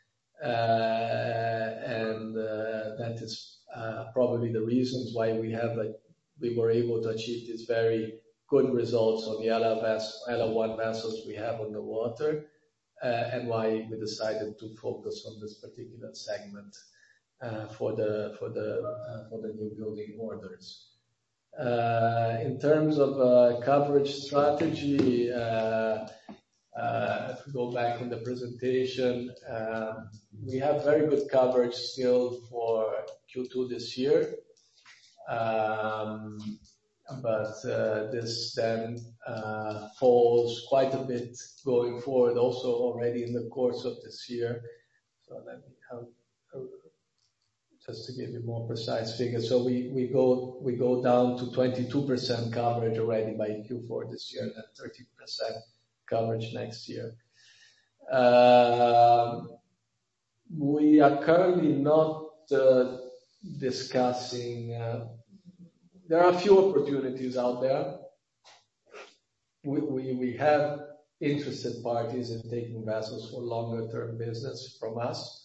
And that is probably the reasons why we were able to achieve these very good results on the LR1 vessels we have on the water, and why we decided to focus on this particular segment for the new building orders. In terms of coverage strategy, if we go back in the presentation, we have very good coverage still for Q2 this year. But this then falls quite a bit going forward, also already in the course of this year. So let me just to give you more precise figures. So we go down to 22% coverage already by Q4 this year, and 30% coverage next year. We are currently not discussing. There are a few opportunities out there. We have interested parties in taking vessels for longer term business from us.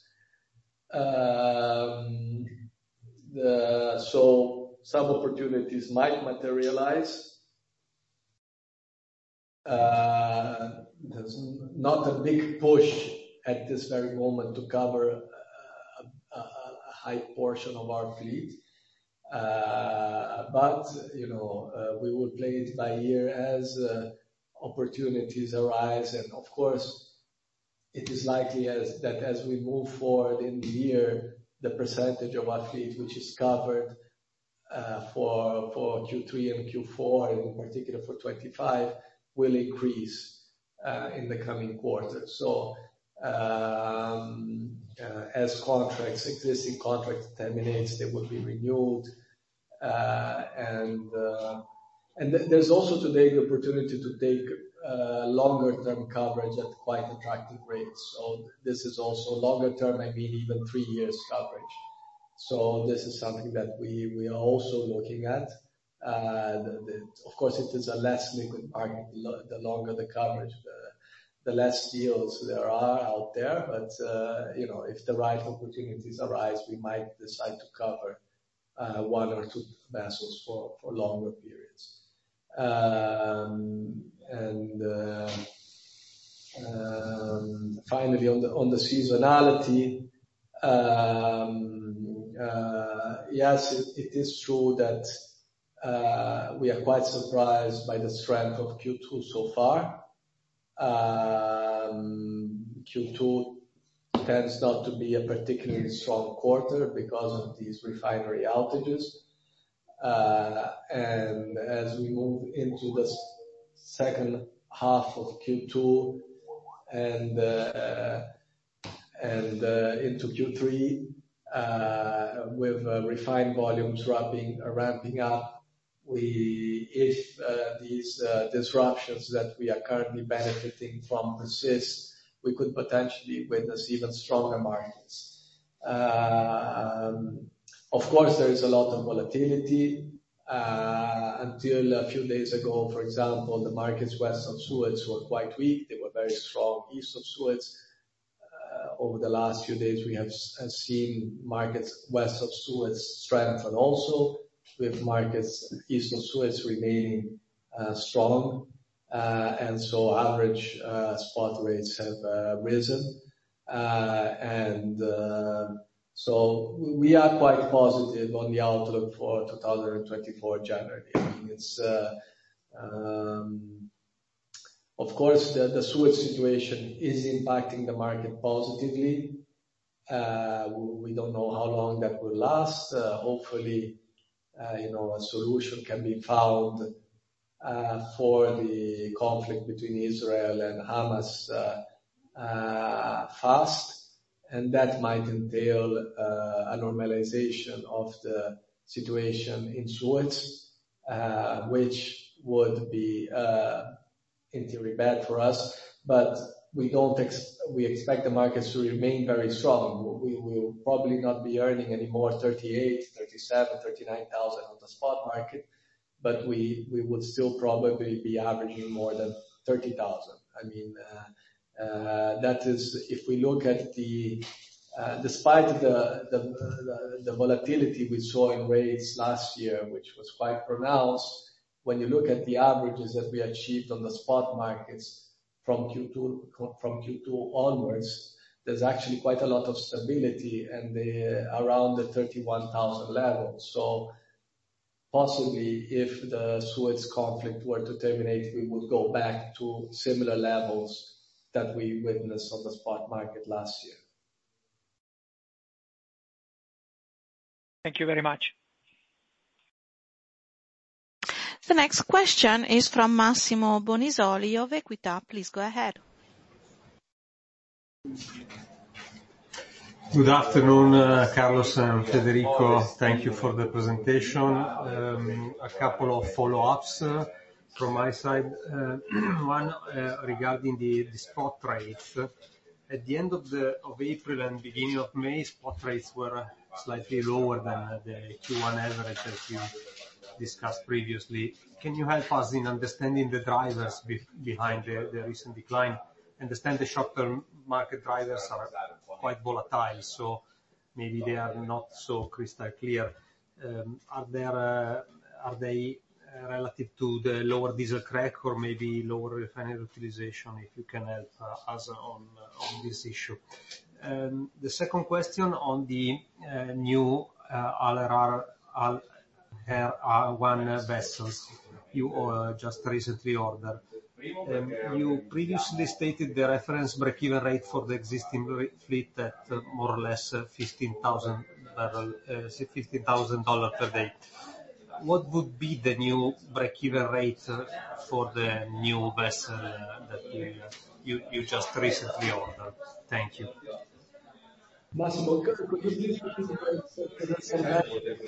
So some opportunities might materialize. There's not a big push at this very moment to cover a high portion of our fleet. But we will play it by ear as opportunities arise, and of course, it is likely that as we move forward in the year, the percentage of our fleet which is covered for Q3 and Q4, and in particular for 25, will increase in the coming quarters. So as existing contracts terminates, they will be renewed. And there's also today the opportunity to take longer term coverage at quite attractive rates. So this is also longer term, I mean even 3 years coverage. So this is something that we are also looking at. Of course, it is a less liquid market. The longer the coverage, the less deals there are out there. But if the right opportunities arise, we might decide to cover 1 or 2 vessels for longer periods. Finally, on the seasonality, yes, it is true that we are quite surprised by the strength of Q2 so far. Q2 tends not to be a particularly strong quarter because of these refinery outages. And as we move into the second half of Q2 and into Q3, with refined volumes ramping up, if these disruptions that we are currently benefiting from persist, we could potentially witness even stronger markets. Of course, there is a lot of volatility. Until a few days ago, for example, the markets west of Suez were quite weak. They were very strong east of Suez. Over the last few days, we have seen markets west of Suez strengthen also, with markets east of Suez remaining strong. And so average spot rates have risen. So we are quite positive on the outlook for 2024 generally. I mean, it's of course the Suez situation is impacting the market positively. We don't know how long that will last. Hopefully, a solution can be found for the conflict between Israel and Hamas fast. And that might entail a normalization of the situation in Suez, which would be, in theory, bad for us. But we expect the markets to remain very strong. We will probably not be earning any more 38, 37, 39,000 on the spot market, but we would still probably be averaging more than 30,000. I mean, that is, if we look at despite the volatility we saw in rates last year, which was quite pronounced, when you look at the averages that we achieved on the spot markets from Q2 onwards, there's actually quite a lot of stability and around the 31,000 level. So possibly, if the Suez conflict were to terminate, we would go back to similar levels that we witnessed on the spot market last year. Thank you very much. The next question is from Massimo Bonisoli of Equita. Please go ahead. Good afternoon, Carlos and Federico. Thank you for the presentation. A couple of follow-ups from my side. One regarding the spot rates. At the end of April and beginning of May, spot rates were slightly lower than the Q1 average that you discussed previously. Can you help us in understanding the drivers behind the recent decline? Understand the short-term market drivers are quite volatile, so maybe they are not so crystal clear. Are they relative to the lower diesel crack or maybe lower refinery utilization? If you can help us on this issue. The second question on the new Al R1 vessels you just recently ordered. You previously stated the reference break-even rate for the existing fleet at more or less $15,000 per day. What would be the new break-even rate for the new vessel that you just recently ordered? Thank you. Massimo, could you please repeat the question? Because sometimes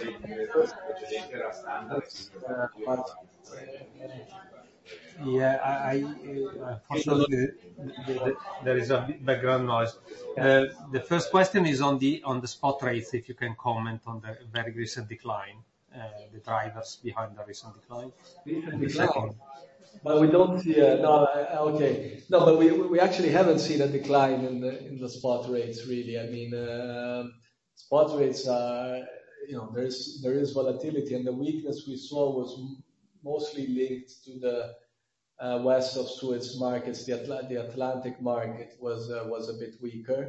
unfortunately, there is a background noise. The first question is on the spot rates, if you can comment on the very recent decline, the drivers behind the recent decline. But we don't see okay. No, but we actually haven't seen a decline in the spot rates, really. I mean, spot rates are, there is volatility, and the weakness we saw was mostly linked to the west of Suez markets. The Atlantic market was a bit weaker.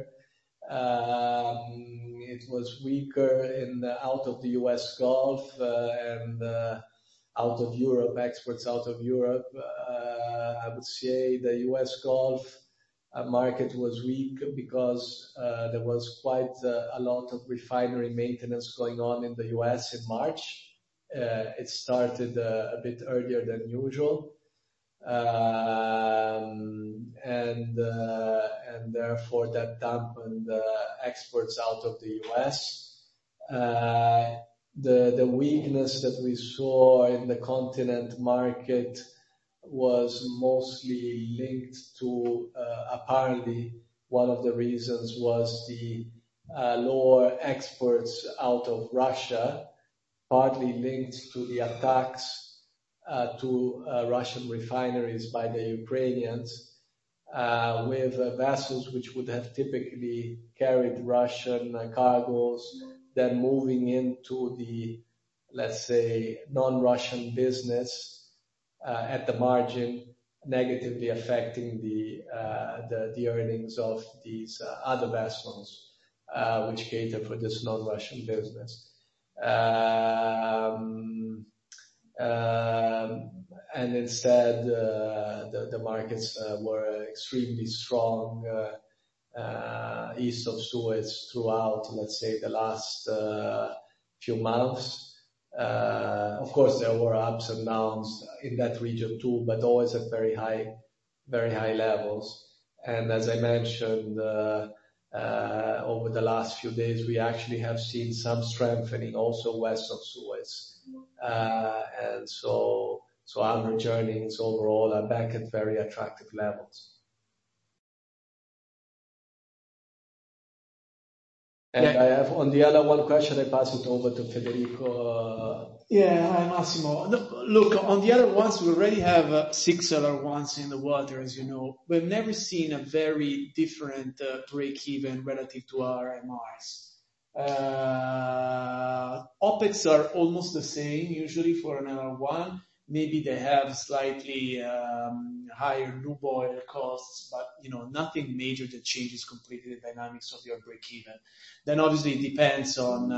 It was weaker out of the US Gulf and out of Europe, exports out of Europe. I would say the US Gulf market was weak because there was quite a lot of refinery maintenance going on in the US in March. It started a bit earlier than usual. And therefore that dampened exports out of the US. The weakness that we saw in the continent market was mostly linked to, apparently one of the reasons was the lower exports out of Russia, partly linked to the attacks to Russian refineries by the Ukrainians, with vessels which would have typically carried Russian cargoes, then moving into the, let's say, non-Russian business at the margin, negatively affecting the earnings of these other vessels which cater for this non-Russian business. And instead, the markets were extremely strong east of Suez throughout, let's say, the last few months. Of course, there were ups and downs in that region too, but always at very high levels. And as I mentioned, over the last few days, we actually have seen some strengthening also west of Suez. And so average earnings overall are back at very attractive levels. And I have, on the other one question, I pass it over to Federico. Hi, Massimo. Look, on the other ones, we already have 6 other ones in the water, as you know. We've never seen a very different break-even relative to our MRs. OPEX are almost the same usually for an LR1. Maybe they have slightly higher lube oil costs, but nothing major that changes completely the dynamics of your break-even. Then obviously it depends on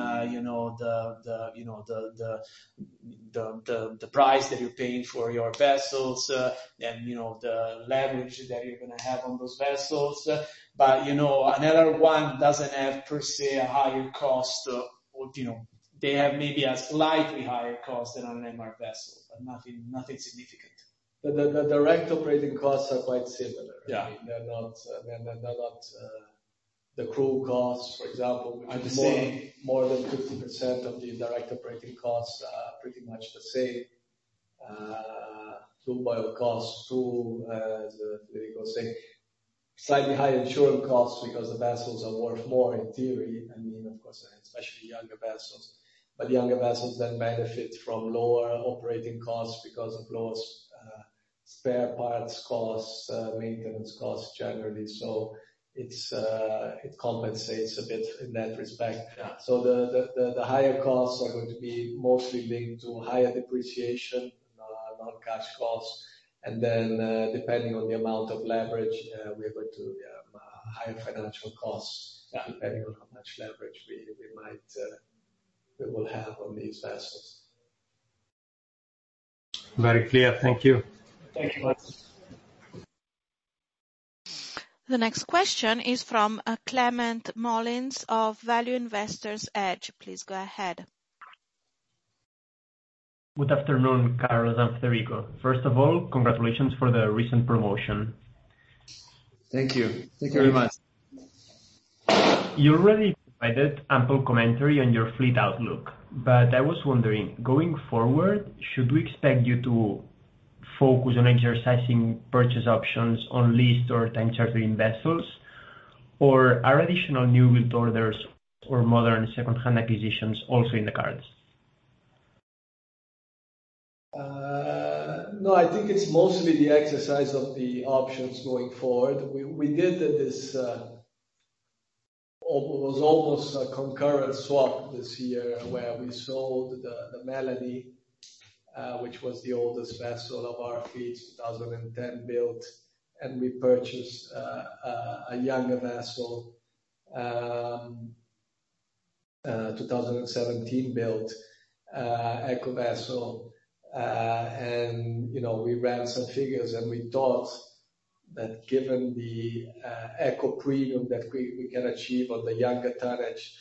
the price that you're paying for your vessels, and the leverage that you're going to have on those vessels. But an LR1 doesn't have per se a higher cost, they have maybe a slightly higher cost than an MR vessel, but nothing significant. The direct operating costs are quite similar. Yeah. I mean, they're not the crew costs, for example, which is more than 50% of the direct operating costs are pretty much the same. Lube oil costs too, as Federico was saying, slightly higher insurance costs because the vessels are worth more in theory. I mean, of course, especially younger vessels. But younger vessels then benefit from lower operating costs because of lower spare parts costs, maintenance costs generally. So it compensates a bit in that respect. Yeah. So the higher costs are going to be mostly linked to higher depreciation, non-cash costs, and then depending on the amount of leverage, we're going to higher financial costs. depending on how much leverage we will have on these vessels. Very clear. Thank you. Thank you. The next question is from Clement Mullins of Value Investors Edge. Please go ahead. Good afternoon, Carlos and Federico. First of all, congratulations for the recent promotion. Thank you. Thank you very much. You already provided ample commentary on your fleet outlook, but I was wondering, going forward, should we expect you to focus on exercising purchase options on leased or time chartering vessels, or are additional new build orders or modern second-hand acquisitions also in the cards? No, I think it's mostly the exercise of the options going forward. We did this, was almost a concurrent swap this year where we sold the Melanie, which was the oldest vessel of our fleet, 2010 built, and we purchased a younger vessel, 2017 built, eco vessel. And, we ran some figures and we thought that given the eco premium that we can achieve on the younger tonnage,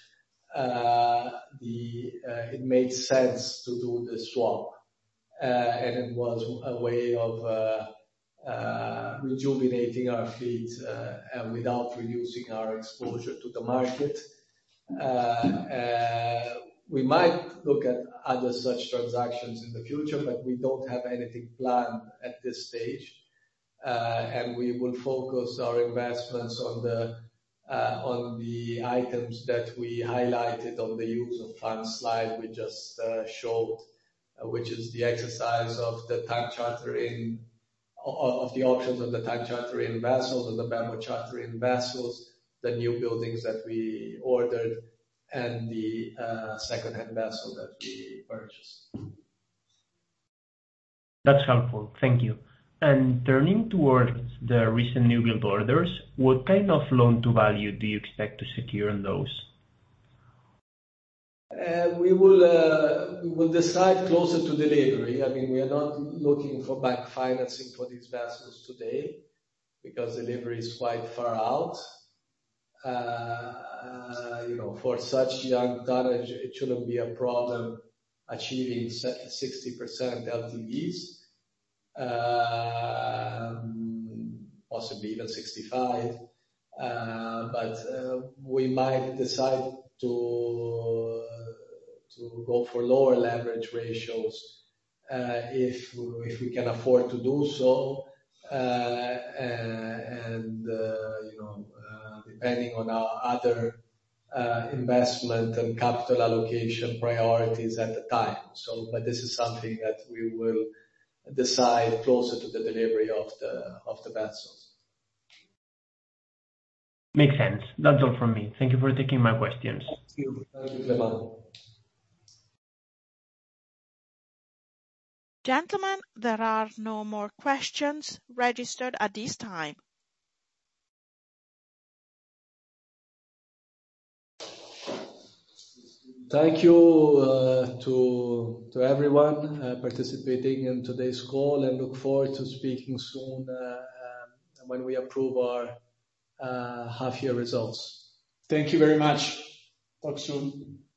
it made sense to do the swap. And it was a way of rejuvenating our fleet and without reducing our exposure to the market. We might look at other such transactions in the future, but we don't have anything planned at this stage. And we will focus our investments on the items that we highlighted on the use of funds slide we just showed, which is the exercise of the time chartering of the options on the time chartering vessels and the bareboat chartering vessels, the new buildings that we ordered, and the second-hand vessel that we purchased. That's helpful. Thank you. And turning towards the recent new build orders, what kind of loan to value do you expect to secure on those? We will decide closer to delivery. I mean, we are not looking for bank financing for these vessels today because delivery is quite far out. For such young tonnage, it shouldn't be a problem achieving 60% LTVs, possibly even 65. But we might decide to go for lower leverage ratios if we can afford to do so, and depending on our other investment and capital allocation priorities at the time. But this is something that we will decide closer to the delivery of the vessels. Makes sense. That's all from me. Thank you for taking my questions. Thank you. Thank you, Clement. Gentlemen, there are no more questions registered at this time. Thank you to everyone participating in today's call, and look forward to speaking soon when we approve our half-year results. Thank you very much. Talk soon.